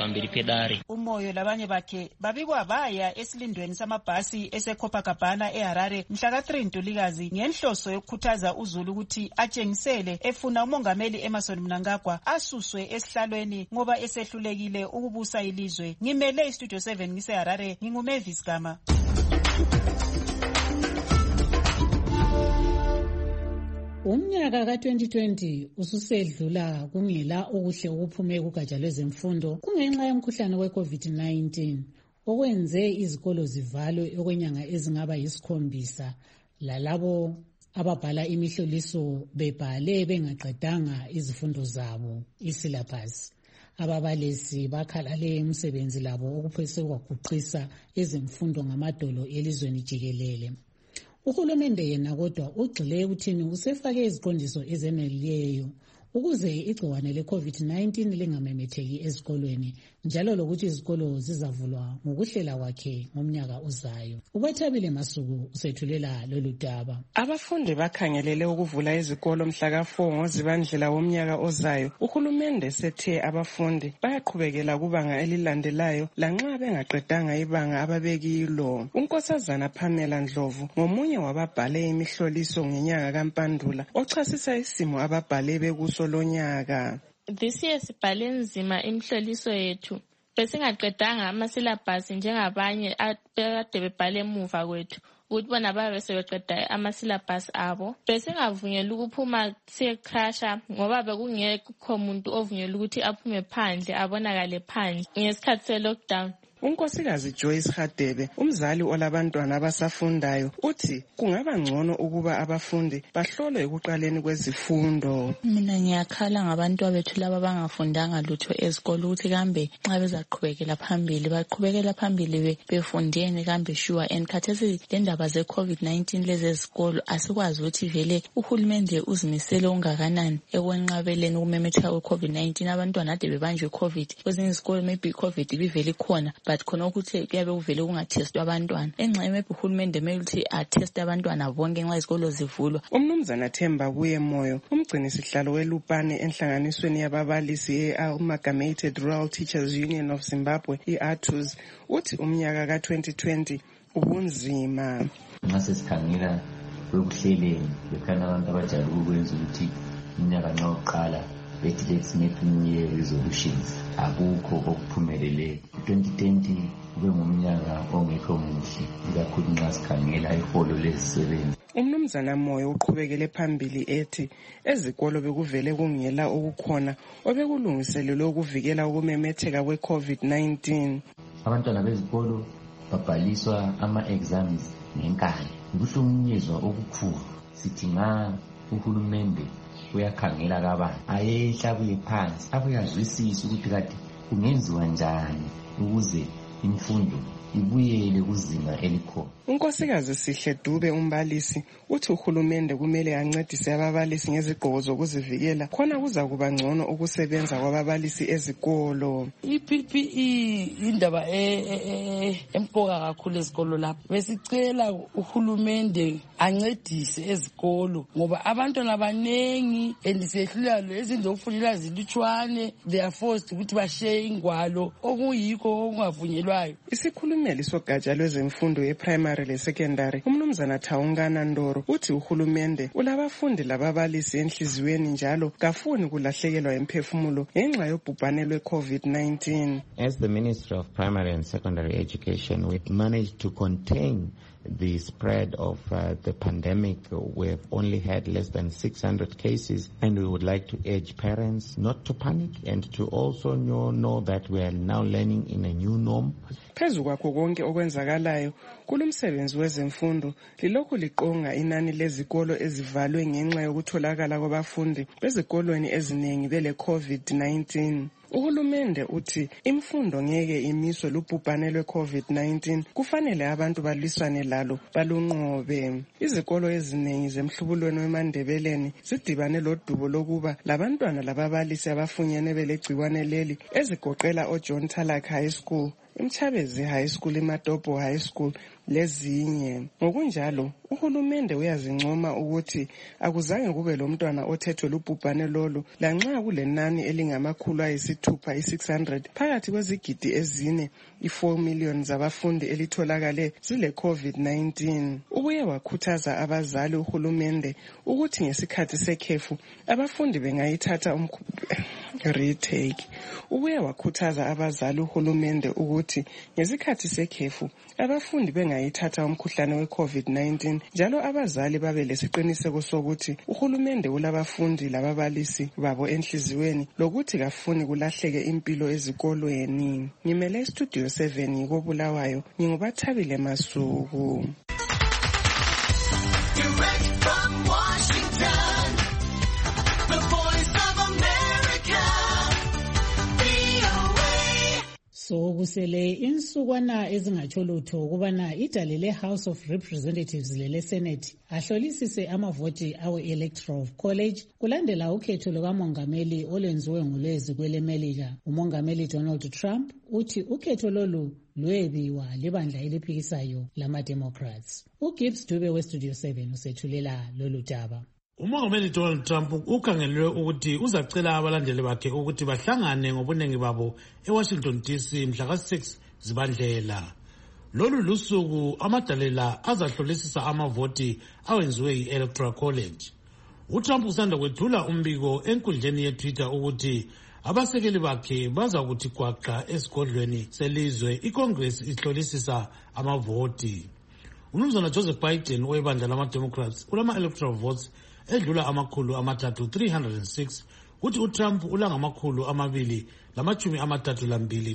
uMoyo labanye bakhe babikwa baya esilindweni samabhasi eseCopacabana eHarare mhla ka-3 Ntulikazi ngenhloso yokukhuthaza uZulu ukuthi atshengisele efuna umongameli Emmerson Mnangagwa asuswe esihlalweni ngoba esehlulekile ukubusa ilizwe. Ngimele iStudio 7 ngiseHarare, nginguMavis Gama. Umnyaka ka-2020 ususedlula kungela okuhle okuphume kugatsha lwezemfundo kungenxa yomkhuhlane we-COVID-19 okwenze izikolo zivalwe okwenyanga ezingaba yisikhombisa, lalabo ababhala imihloliso bebhale bengaqedanga izifundo zabo isyllabus. Ababalisi bakhalale umsebenzi labo okuphese kwaguqisa ezemfundo ngamadolo elizweni jikelele. Uhulumende yena kodwa ugxile ekuthini usefake iziqondiso ezeneleyo ukuze igciwane le-COVID-19 lingamemetheki ezikolweni, njalo lokuthi izikolo zizavulwa ngokuhlela kwakhe ngomnyaka uzayo. UBathabile Masuku usethulela lolu daba. Abafundi bakhangelele ukuvula izikolo mhla ka-4 ngoZibandlela womnyaka ozayo. Uhulumende sethe abafundi bayaqhubekela kubanga elilandelayo lanxa bengaqedanga ibanga ababekilo. uNkosazana Pamela Ndlovu ngomunye wababhale imihloliso ngenyanga kaMpandula ochasisa isimo ababhale bekuso lonyaka. This year sibhale nzima imihloliso yethu. Besingaqedanga amasilabhasi njengabanye abekade bebhale emuva kwethu. Ukuthi bona babe sebeqeda amasilabhasi abo. Besingavunyelwa ukuphuma siyekrasha ngoba bekungekho umuntu ovunyelwa ukuthi aphume phandle abonakale phandle ngesikhathi se-lockdown. uNkosikazi Joyce Hadebe, umzali olabantwana abasafundayo, uthi kungaba ngcono ukuba abafundi bahlolwe ekuqaleni kwezifundo. Mina ngiyakhala ngabantu abethu laba bangafundanga lutho ezikolo ukuthi kambe nxa bezaqhubekela phambili baqhubekela phambili befundeni kambe sure and khathesi lendaba ze-COVID-19 lezi ezikolo asikwazi ukuthi vele uhulumende uzimisele ungakanani ekwenqabeleni ukumemetheka kwe-COVID-19. Abantwana ade bebanjwe i-COVID, kwezinye izikolo maybe i-COVID ibivele ikhona but khona ukuthi kuyabe kuvele kungathestwa abantwana. Engxenye maybe uhulumende kumele ukuthi atheste abantwana bonke nxa izikolo zivulwa. Umnumzana Themba Buye Moyo, umgcini sihlalo weLupane enhlanganisweni yababalisi e-Amalgamated Rural Teachers Union of Zimbabwe, i-ATUZ, uthi umnyaka ka-2020 ubunzima. Nxa sesikhangela kwekuhleleni bekhona abantu abajala ukwenza ukuthi umnyaka nxa uqala bethi let's make new year resolutions. Akukho okuphumelele. 2020 kube ngumnyaka ongekho muhle ikakhulu nxa sikhangela iholo lezisebenzi. Umnumzana Moyo uqhubekele phambili ethi ezikolo bekuvele kungela okukhona obekulungiselelwe ukuvikela ukumemetheka kwe-COVID-19. Abantwana bezikolo babhaliswa ama-exams ngenkani. Ukuhlukunyezwa okukhulu. Sithi nga uhulumende uyakhangela kabani ayehlabuye phansi abuyazwisisa ukuthi kade kungenziwa njani ukuze imfundo ibuyele kuzinga elikhona. uNkosikazi Sihle Dube, umbalisi, uthi uhulumende kumele ancedise ababalisi ngezigqoko zokuzivikela khona kuza kuba ngcono ukusebenza kwababalisi ezikolo. I-PPE indaba empoka kakhulu ezikolo lapho. Besicela uhulumende ancedise ezikolo ngoba abantwana abanengi endisehlulalo ezindlu okufundela zilutshwane, they are forced ukuthi bashare ingwalo okuyikho okungavunyelwayo. Isikhulumeli sogatsha lwezemfundo ye-primary le-secondary, umnumzana Thawungana Ndoro, uthi uhulumende ulabafundi lababalisi enhliziyweni njalo kafuni kulahlekelwa emphefumulo ngenxa yobhubhane lwe-COVID-19. As the Ministry of Primary and Secondary Education, we've managed to contain the spread of the pandemic. We've only had less than 600 cases, and we would like to urge parents not to panic and to also know that we are now learning in a new norm. Phezu kwakho konke okwenzakalayo kulumsebenzi wezemfundo lilokhu liqonga inani lezikolo ezivalwe ngenxa yokutholakala kwabafundi bezikolweni eziningi bele COVID-19. Uhulumende uthi imfundo ngeke imiswe lubhubhane lwe-COVID-19, kufanele abantu balwisane lalo balunqobe. Izikolo eziningi zemhlubulweni weMandebeleni zidibane lodubo lokuba labantwana lababalisi abafunyene belegciwane leli ezigoqela oJohn Talak High School, iMchabezi High School, iMatopo High School lezinye. Ngokunjalo uhulumende uyazincoma ukuthi akuzange kube lomntwana othethwe lubhubhane lolu lanxa kulenani elingamakhulu ayisithupha i-600 phakathi kwezigidi ezine i-4 million zabafundi elitholakale zile COVID-19. Ubuye wakhuthaza abazali uhulumende ukuthi ngesikhathi sekhefu abafundi bengayithatha Ubuye wakhuthaza abazali uhulumende ukuthi ngesikhathi sekhefu abafundi bengayithatha umkhuhlane we-COVID-19 njalo abazali babe lesiqiniseko sokuthi uhulumende ulabafundi lababalisi babo enhliziyweni lokuthi kafuni kulahleke impilo ezikolweni. Ngimele Studio 7 ngikobulawayo, nginguBathabile Masuku. Sokusele insukwana ezingatsho lutho ukubana idale le-House of Representatives lele-Senate ahlolisise amavoti awe-Electoral College kulandela ukhetho lukamongameli olwenziwe ngolwezi kwelemelika. Umongameli Donald Trump uthi ukhetho lolu lwebiwa libandla eliphikisayo lama-Democrats. uGibbs Dube weStudio 7 usethulela lolu daba. Umongameli Donald Trump ukhangelwe ukuthi uzacela abalandeli bakhe ukuthi bahlangane ngobunengi babo eWashington DC mhla ka-6 Zibandlela. Lolu lusuku amadalela azahlolisisa amavoti awenziwe yi-Electoral College. UTrump usanda kwethula umbiko enkundleni yeTwitter ukuthi abasekeli bakhe bazakuthi gwaqa esigodlweni selizwe iCongress ihlolisisa amavoti. Umnumzana Joseph Biden webandla lama-Democrats ulama-electoral votes edlula amakhulu amathathu 306 kuthi uTrump ulangamakhulu amabili lamachumi amathathu lambili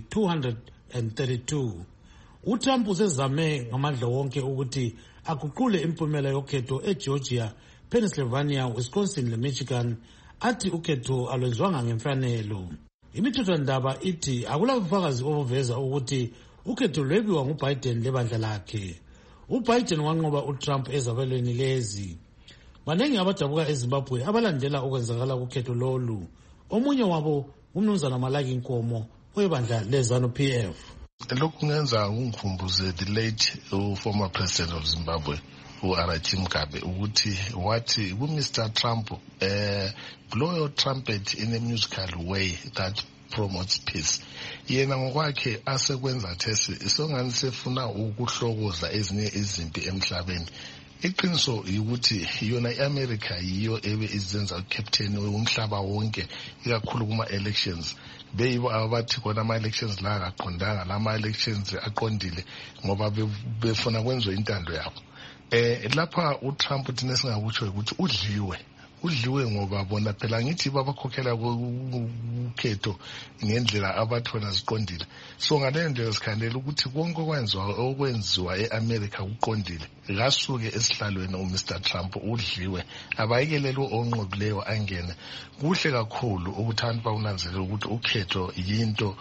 232. uTrump usezame ngamandla wonke ukuthi aguqule impumela yokhetho eGeorgia, Pennsylvania, Wisconsin leMichigan athi ukhetho alwenziwanga ngemfanelo. Imithethwandaba ithi akulabufakazi obuveza ukuthi ukhetho lwebiwa nguBiden lebandla lakhe. uBiden wanqoba uTrump ezabelweni lezi. Banengi abadabuka eZimbabwe abalandela okwenzakala kukhetho lolu. Omunye wabo umnumzana Malaki Nkomo webandla leZANU-PF. Lokhu kungenza ungikhumbuze the late former president of Zimbabwe u-R.T. Mugabe ukuthi wathi ku-Mr. Trump blow your trumpet in a musical way that promotes peace. Yena ngokwakhe asekwenza thesi songani sefuna ukuhlokoza ezinye izimpi emhlabeni. Iqiniso ukuthi yona iAmerica yiyo ebe izenza captain womhlaba wonke ikakhulu kuma elections. Beyibo abathi kona ama elections la aqondanga lama elections aqondile ngoba befuna kwenziwe intando yabo. Lapha uTrump thina singakutsho ukuthi udliwe ngoba bona phela ngithi babakhokhela ukhetho ngendlela abathona ziqondile. So ngaleyo ndlela sikhandela ukuthi konke okwenziwa eAmerica kuqondile ngasuke esihlalweni uMr Trump udliwe abayikelelo onqobileyo angene. Kuhle kakhulu ukuthi abantu bawunanzelela ukuthi ukhetho yinto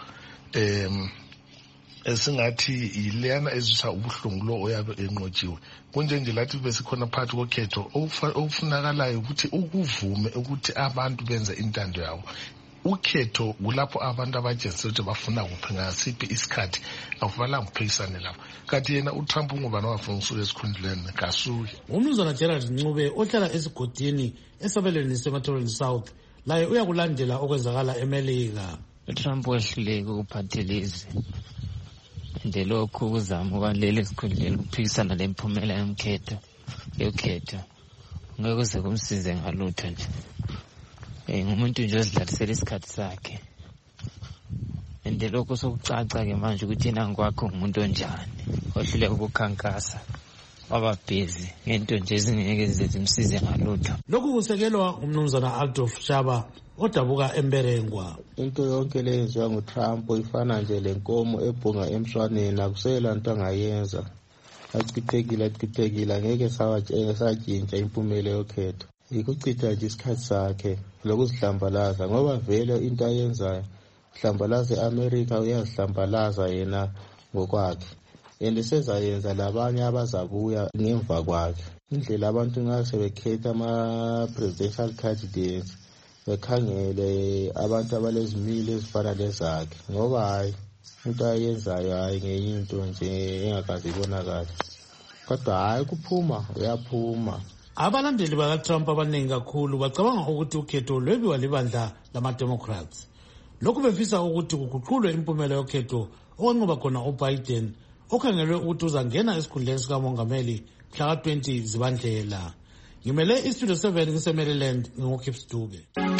esingathi ileyana ezisa ubuhlungu lo oyabe enqotshiwe. Kunje lathi besikhona phakathi kokhetho okufunakalayo ukuthi ukuvume ukuthi abantu benze intando yabo. Ukhetho kulapho abantu abajense ukuthi bafuna kuphi ngasiphi isikhathi akufanelanga kuphikisane lapho. Kanti yena uTrump ngoba nawafuna usuke esikhundleni kasuke. Umnumzana Gerald Ncube ohlala esigodini esabelweni seMatolweni South laye uyakulandela okwenzakala eMelika. uTrump wehluleke ukuphathelisa ndelokhu kuzama ukwalela esikhundleni ukuphikisana lemphumela yokhetho ngeke kuze kumsize ngalutho nje. Ngumuntu nje ozidlalisela isikhathi sakhe. Ndelokhu sokucaca-ke manje ukuthi yena ngokwakho ngumuntu onjani ohluleka ukukhankasa wababhizi ngento nje ezingeke zimsize ngalutho. Lokhu kusekelwa umnumzana Adolf Shaba odabuka emberengwa. Into yonke le yenziwa nguTrump ifana nje lenkomo ebhunga emshwaneni akusela nto angayenza. Achiphekile angeke satshintsha impumela yokhetho. Ikuchitha nje isikhathi sakhe lokuzihlambalaza ngoba vele into ayenzayo hlambalaza eAmerica uyazihlambalaza yena ngokwakhe. Sezayenza labanye abazabuya ngemva kwakhe. Indlela abantu ngase bekhetha ama-presidential candidates bekhangele abantu abalezimilo ezifana lezakhe ngoba hayi into ayenzayo hayi ngenye into nje engakaze ibonakala. Kodwa hayi kuphuma uyaphuma. Abalandeli bakaTrump abaningi kakhulu bacabanga ukuthi ukhetho lwebiwa libandla lama-Democrats. Lokhu befisa ukuthi kuguqulwe impumela yokhetho okwanqoba khona uBiden okhangelwe ukuthi uzangena esikhundleni sikamongameli mhla ka-20 Zibandlela. Ngimele iStudio 7 ngiseMaryland nginguGibbs Dube.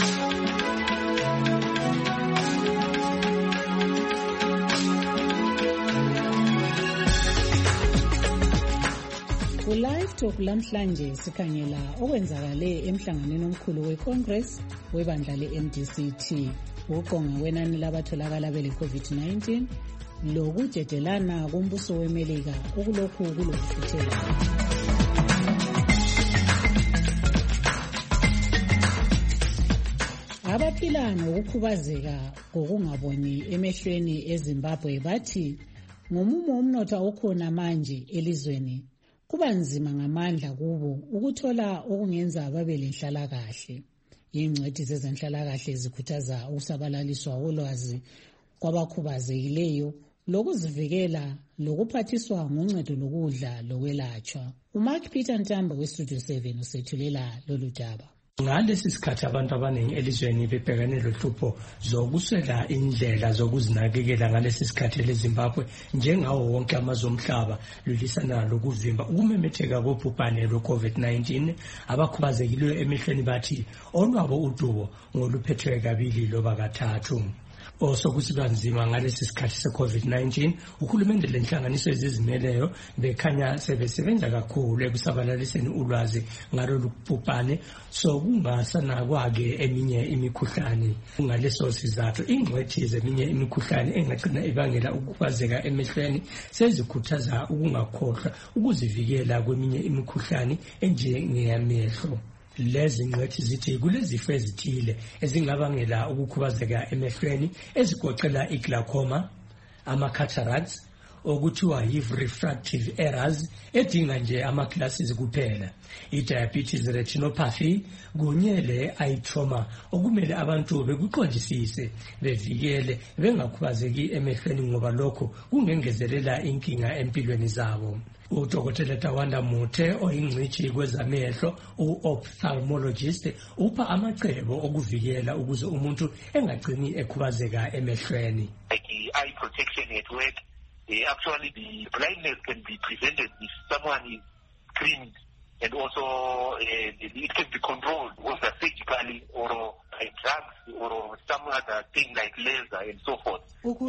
Ku-Live Talk lamhlanje sikhangela okwenzakale emhlanganweni omkhulu weCongress webandla le-MDCT, uqonga wenani labatholakala bele-COVID-19 lokujedelana kumbuso weMelika ukulokhu kulokufuthela. Abaphila ngokukhubazeka ngokungaboni emehlweni eZimbabwe bathi ngomumo umnotho okhona manje elizweni kuba nzima ngamandla kubo ukuthola okungenza babe lenhlalakahle. Ingcwethi zezenhlalakahle zikhuthaza ukusabalaliswa kolwazi kwabakhubazekileyo lokuzivikela lokuphathiswa ngoncedo lokudla lokwelatshwa. uMark Peter Ntambo weStudio 7 usethulela lolu daba. Ngalesi sikhathi abantu abaningi elizweni bebhekane lohlupho zokuswela indlela zokuzinakekela ngalesi sikhathi leZimbabwe njengawo wonke amazwe omhlaba lulisana lokuvimba ukumemetheka kobhubhane lwe-COVID-19. Abakhubazekileyo emehlweni bathi olwabo udubo ngoluphethwe kabili loba kathathu. Osokusiba nzima ngalesi sikhathi se-COVID-19, uhulumende lenhlanganiso ezizimeleyo bekhanya sebesebenza kakhulu ekusabalaliseni ulwazi ngalolu bhubhane sokungasanakwa-ke eminye imikhuhlane. Ngaleso sizathu ingcwethi zeminye imikhuhlane engagcina ibangela ukukhubazeka emehlweni sezikhuthaza ukungakhohlwa ukuzivikela kweminye imikhuhlane enjengeyamehlo. Lezi ngcwethi zithi kulezifo ezithile ezingabangela ukukhubazeka emehlweni ezigoqela iglaucoma, ama-cataracts, okuthiwa yi-refractive errors edinga nje ama-glasses kuphela, i-diabetes retinopathy kunye le-eye trauma okumele abantu bekuqondisise bevikele bengakhubazeki emehlweni ngoba lokho kungengezelela inkinga empilweni zabo. Udokotela Tawanda Muthe oyingcitshi kwezamehlo u-ophthalmologist upha amacebo okuvikela ukuze umuntu engagcini ekhubazeka emehlweni. Eye protection at work, actually the blindness can be prevented if someone is screened, and also it can be controlled either surgically or by drugs or some other thing like laser and so forth.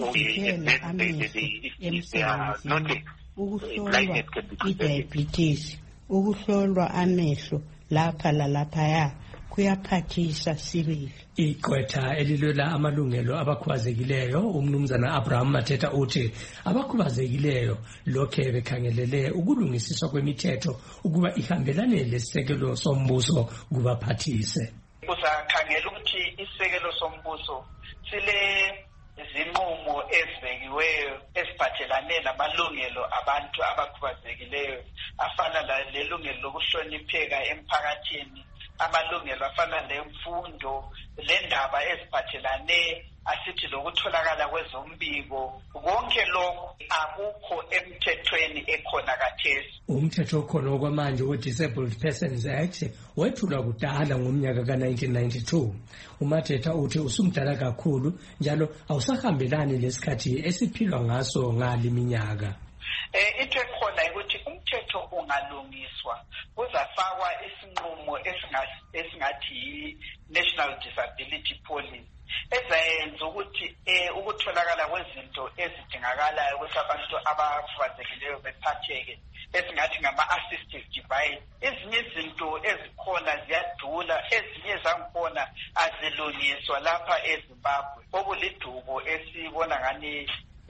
And then if they are not ukuhlolwa i-diabetes, ukuhlolwa amehlo lapha lalaphaya kuyaphathisa sibili. Igqwetha elilwela amalungelo abakhubazekileyo umnumzana Abraham Mateta uthi abakhubazekileyo lokhe bekhangelele ukulungisiswa kwemithetho ukuba ihambelane lesisekelo sombuso kubaphathise. Usakhangela ukuthi isisekelo sombuso sile izinqumo ezibekiweyo eziphathelane namalungelo abantu abakhubazekileyo afana lelungelo lokuhlonipheka emphakathini, amalungelo afana nemfundo, lendaba eziphathelane asithi lokutholakala kwezombiko, konke lokho akukho emthethweni ekhona kathesi. Umthetho okhona okwamanje we-Disabled Persons Act wethulwa kudala ngomnyaka ka-1992. uMateta uthi usumdala kakhulu njalo awusahambelani lesikhathi esiphilwa ngaso ngale minyaka. Into ekhona ukuthi umthetho ungalungiswa kuzafakwa isinqumo esingathi yi-National Disability Policy ezayenza ukuthi ukutholakala kwezinto ezidingakalayo ukuthi abantu abakhubazekileyo bephatheke esingathi ngama-assistive device. Ezinye izinto ezikhona ziyadula, ezinye zangikhona azilungiswa lapha eZimbabwe. Okulidubo esibona ngani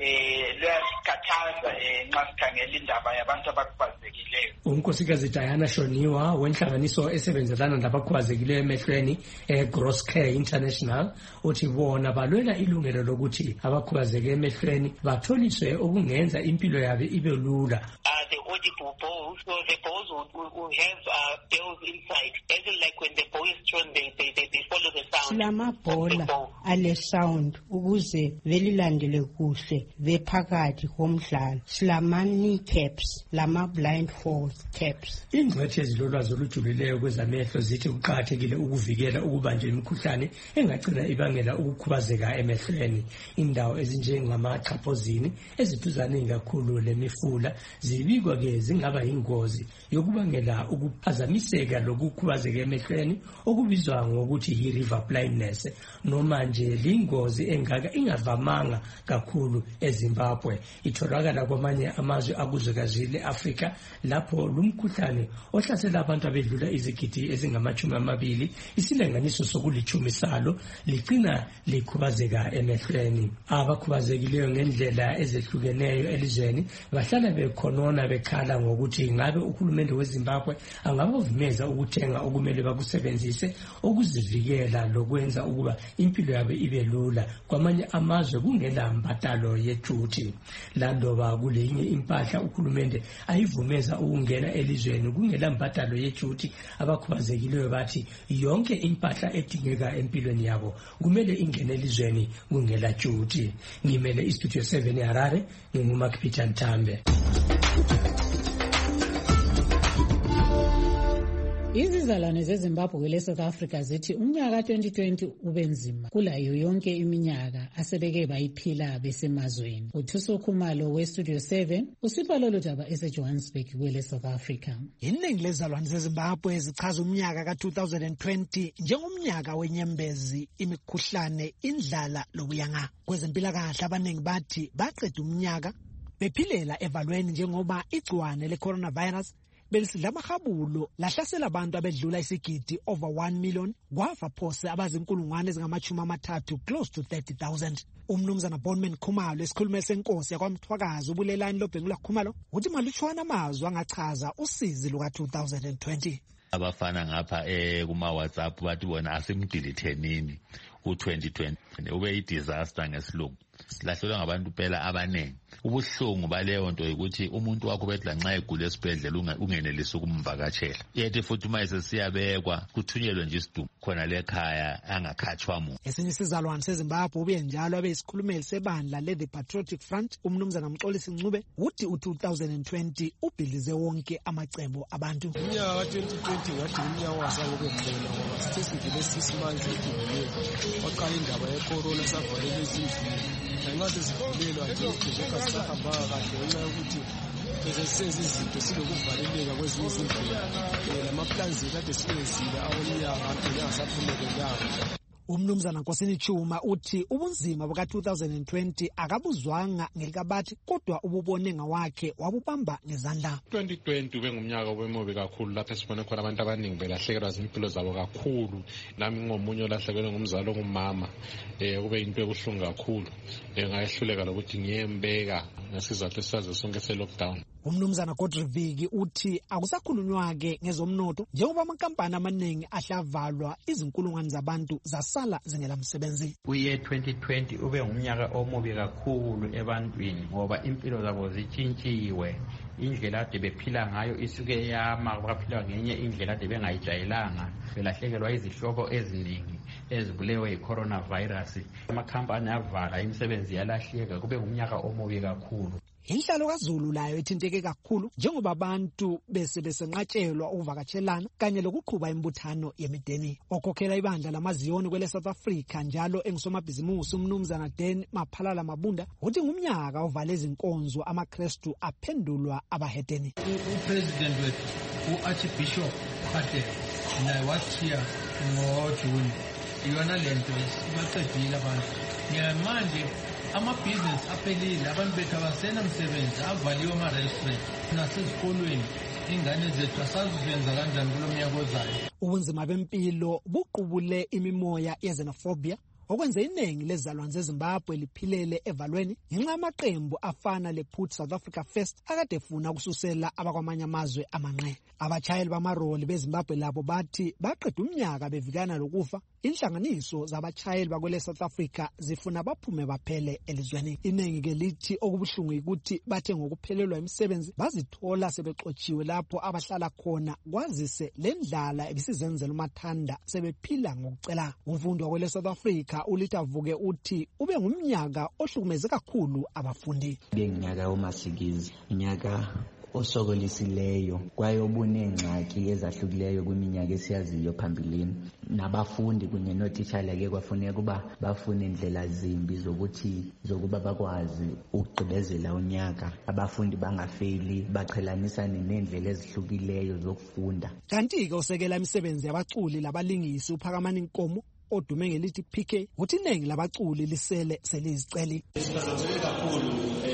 luyasikhathaza nxa sikhangela indaba yabantu abakhubazekileyo. uNkosikazi Diana Shoniwa wenhlanganiso esebenzelana labakhubazekileyo emehlweni Gross Care International uthi bona balwela ilungelo lokuthi abakhubazeke emehlweni batholiswe okungenza impilo yabo ibe lula. The audible balls, so the balls will have bells inside, as in like when the ball is thrown, they follow the sound. Silamabhola ale sound ukuze velilandele kuhle bephakathi komdlalo. Silama knee caps, lama blindfold caps. Ingcwethi ezilolwazi olujulileyo kwezamehlo zithi kuqakathekile ukuvikela ukubanjwa imikhuhlane engagcina ibangela ukukhubazeka emehlweni. Indawo ezinjengamaxhaphozini eziduzane kakhulu lemifula zibikwa ke zingaba yingozi yokubangela ukuphazamiseka lokukhubazeka emehlweni okubizwa ngokuthi yi-river blindness. Noma nje lingozi engaka ingavamanga kakhulu eZimbabwe, itholakala kwamanye amazwe akuzwekazi le-Afrika lapho lumkhuhlane ohlasela abantu abedlula izigidi ezingama-20, isilinganiso sokulithumi salo ligcina likhubazeka emehlweni. Abakhubazekileyo ngendlela ezehlukeneyo elizweni bahlala bekhonona bakhala ngokuthi ngabe uhulumende weZimbabwe angabovumeza ukuthenga okumele bakusebenzise ukuzivikela lokwenza ukuba impilo yabo ibe lula kwamanye amazwe kungela mbadalo yejuthi. Landoba kulenye impahla uhulumende ayivumeza ukungena elizweni kungela mbadalo yejuthi, abakhubazekileyo bathi yonke impahla edingeka empilweni yabo kumele ingene elizweni kungela juthi. Ngimele iStudio 7 eHarare, nginguMark Peter Ntambe. Izizalwane zeZimbabwe leSouth Africa zithi umnyaka 2020 ube nzima kulayo yonke iminyaka asebeke bayiphila besemazweni. uThuso Khumalo weStudio 7 usipha lolu daba eseJohannesburg kweleSouth Africa. Iningi lezizalwane zeZimbabwe zichaza umnyaka ka-2020 njengomnyaka wenyembezi, imikhuhlane, indlala lokuyanga. Kwezempilakahle abaningi bathi baqeda umnyaka bephilela evalweni njengoba igciwane le-coronavirus belisidla amahabulo lahlasela abantu abedlula isigidi over 1 million, kwafa phose abazinkulungwane ezingama-30, close to 30,000. Umnumzana Bonman Khumalo esikhulumeni senkosi yakwamthwakazi ubulelani lobhengula Khumalo uthi malutshwana amazwi angachaza usizi luka-2020. Abafana ngapha kuma WhatsApp bathi bona asimdilithenini u-2020 ube i-disaster ngesilungu. Silahlelwa ngabantu phela abaningi. Ubuhlungu baleyo nto ukuthi umuntu wakho bethi lanxa egula esibhedlela ungenelisa ukumvakatshela. Yethi futhi uma siyabekwa kuthunyelwe nje isidumo khona lekhaya angakhatshwa muntu. Esinye isizalwane seZimbabwe ubuye njalo abe isikhulumeli sebandla le-The Patriotic Front umnumzana Mxolisi Ncube uthi u-2020 ubhilize wonke amacebo abantu. Umnyaka ka-2020 ngathi umnyaka wazange kwemvela ngoba sithe sidlule 6 months edlulile waqala indaba ye-corona savalele ezindlini. Lanxa sesivulelwa nje ukujeka sisahambanga kahle ngenxa yokuthi sesenza izinto silokuvaleleka kwezinye izindlela. Lamaplans kade siwenzile awonyaka agcine angasaphumelelanga. Umnumzana Nkosini Chuma uthi ubunzima buka-2020 akabuzwanga ngelikabathi kodwa ububone ngawakhe wabubamba ngezandla. 2020 ube ngumnyaka obemubi kakhulu lapho sibone khona abantu abaningi belahlekelwa zimpilo zabo kakhulu. Nami ngomunye olahlekelwe ngumzalo ongumama. Kube into ebuhlungu kakhulu. Ngayehluleka lokuthi ngiyembeka ngesizathu saze sonke se-lockdown. Umnumzana Godreviki uthi akusakhulunywa-ke ngezomnotho njengoba amakampani amaningi ahlavalwa, izinkulungwane zabantu zasala zingela msebenzi. Kuye 2020 ube ngumnyaka omubi kakhulu ebantwini ngoba impilo zabo zitshintshiwe. Indlela ade bephila ngayo isuke yama, baphila ngenye indlela ade bengayijayelanga, belahlekelwa izihlobo eziningi ezibulewe yi-coronavirus. Amakhampani avala, imisebenzi yalahleka, kube ngumnyaka omubi kakhulu. Inhlalo kaZulu layo ithinteke kakhulu njengoba abantu besenqatshelwa ukuvakatshelana kanye lokuqhuba imbuthano yemideni. Okhokhela ibandla lamaZiyoni kwele South Africa njalo engusomabhizimusi umnumzana Dan Maphalala Mabunda uthi ngumnyaka ovale izinkonzo amaKristu aphendulwa abahedeni. Upresident wethu uArchbishop Khathe naye wathiya ngoJuni iyona lento sibaqedile abantu. Manje amabhizinisi aphelile, abantu bethu abasena msebenzi, avaliwe ama-restaurant nasezikolweni. Ingane zethu asazizenza kanjani kulo mnyaka ozayo. Ubunzima bempilo buqubule imimoya ye-xenophobia okwenze iningi lezizalwane zeZimbabwe liphilele evalweni ngenxa yamaqembu afana le-Put South Africa First akade efuna ukususela abakwamanye amazwe amanqe. Abatshayeli bamaroli beZimbabwe labo bathi baqeda umnyaka bevikana lokufa. Inhlanganiso zabatshayeli bakwele South Africa zifuna baphume baphele elizweni. Iningi-ke lithi okubuhlungu ukuthi bathe ngokuphelelwa imisebenzi bazithola sebexotshiwe lapho abahlala khona, kwazise le ndlala ebisizenzela umathanda sebephila ngokucela. Umfundi wakwele South Africa uLitha Vuke uthi ube ngumnyaka ohlukumeze kakhulu abafundi. Ngiyaka omasikizi, unyaka osokolisileyo kwaye obunengxaki ezahlukileyo kwiminyaka esiyaziyo phambilini. Nabafundi kunye nootitshala-ke kwafuneka uba bafune indlela zimbi zokuba bakwazi ukugqibezela unyaka. Abafundi bangafeyili, baqhelanisane neendlela ezihlukileyo zokufunda. Kanti-ke usekela imisebenzi yabaculi labalingisi uPhakamani Nkomo odume ngelithi PK uthi iningi labaculi lisele seliziceli. Siphazamiseke kakhulu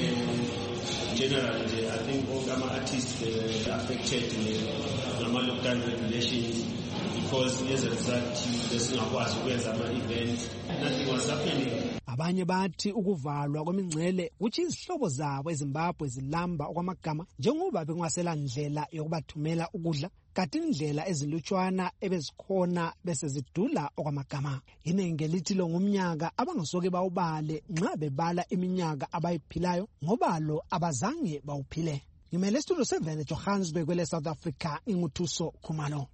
general I think all ama artists affected ngama lockdown regulations because as a result besingakwazi ukwenza ama-event, nothing was happening. Abanye bathi ukuvalwa kwemingcele kuthi izihlobo zabo eZimbabwe zilamba okwamagama njengoba bekungasela ndlela yokubathumela ukudla kanti indlela ezilutshwana ebezikhona bese zidula okwamagama. Iningi lithi lo ngumnyaka abangasoke bawubale nxa bebala iminyaka abayiphilayo ngoba lo abazange bawuphile. Ngimele Studio 7 eJohannesburg kwele South Africa inguthuso Khumalo.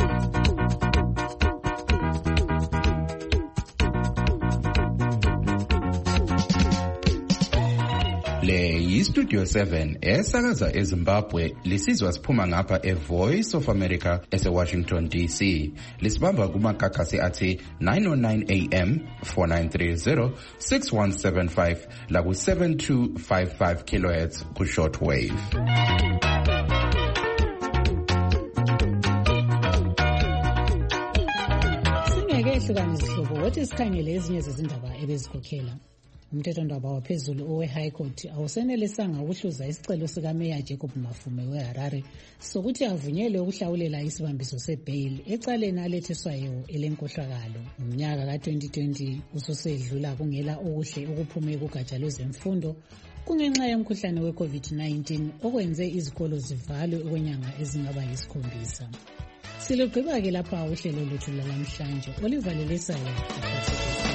Le yiStudio 7 esakaza eZimbabwe lisizwa siphuma ngapha eVoice of America eseWashington DC. Lisibamba kumakakasi athi 909 AM 4930 6175 la ku 7255 kHz ku shortwave. Singekehlukana izihlobo wothi sikhangele ezinye zezindaba ebezikhokhela. Umthethondaba waphezulu owe-High Court awusenelisanga ukuhluza isicelo sikaMeya Jacob Mafume weHarare sokuthi avunyelwe ukuhlawulela isibambiso sebhayili ecaleni aletheswayo elenkohlakalo. Ngomnyaka ka-2020 ususedlula kungela okuhle okuphume kugatsha lwezemfundo kungenxa yomkhuhlane we-COVID-19 okwenze izikolo zivalwe okwenyanga ezingaba yi-7. Silugqiba-ke lapha uhlelo lwethu lwalamhlanje olivalelisayo.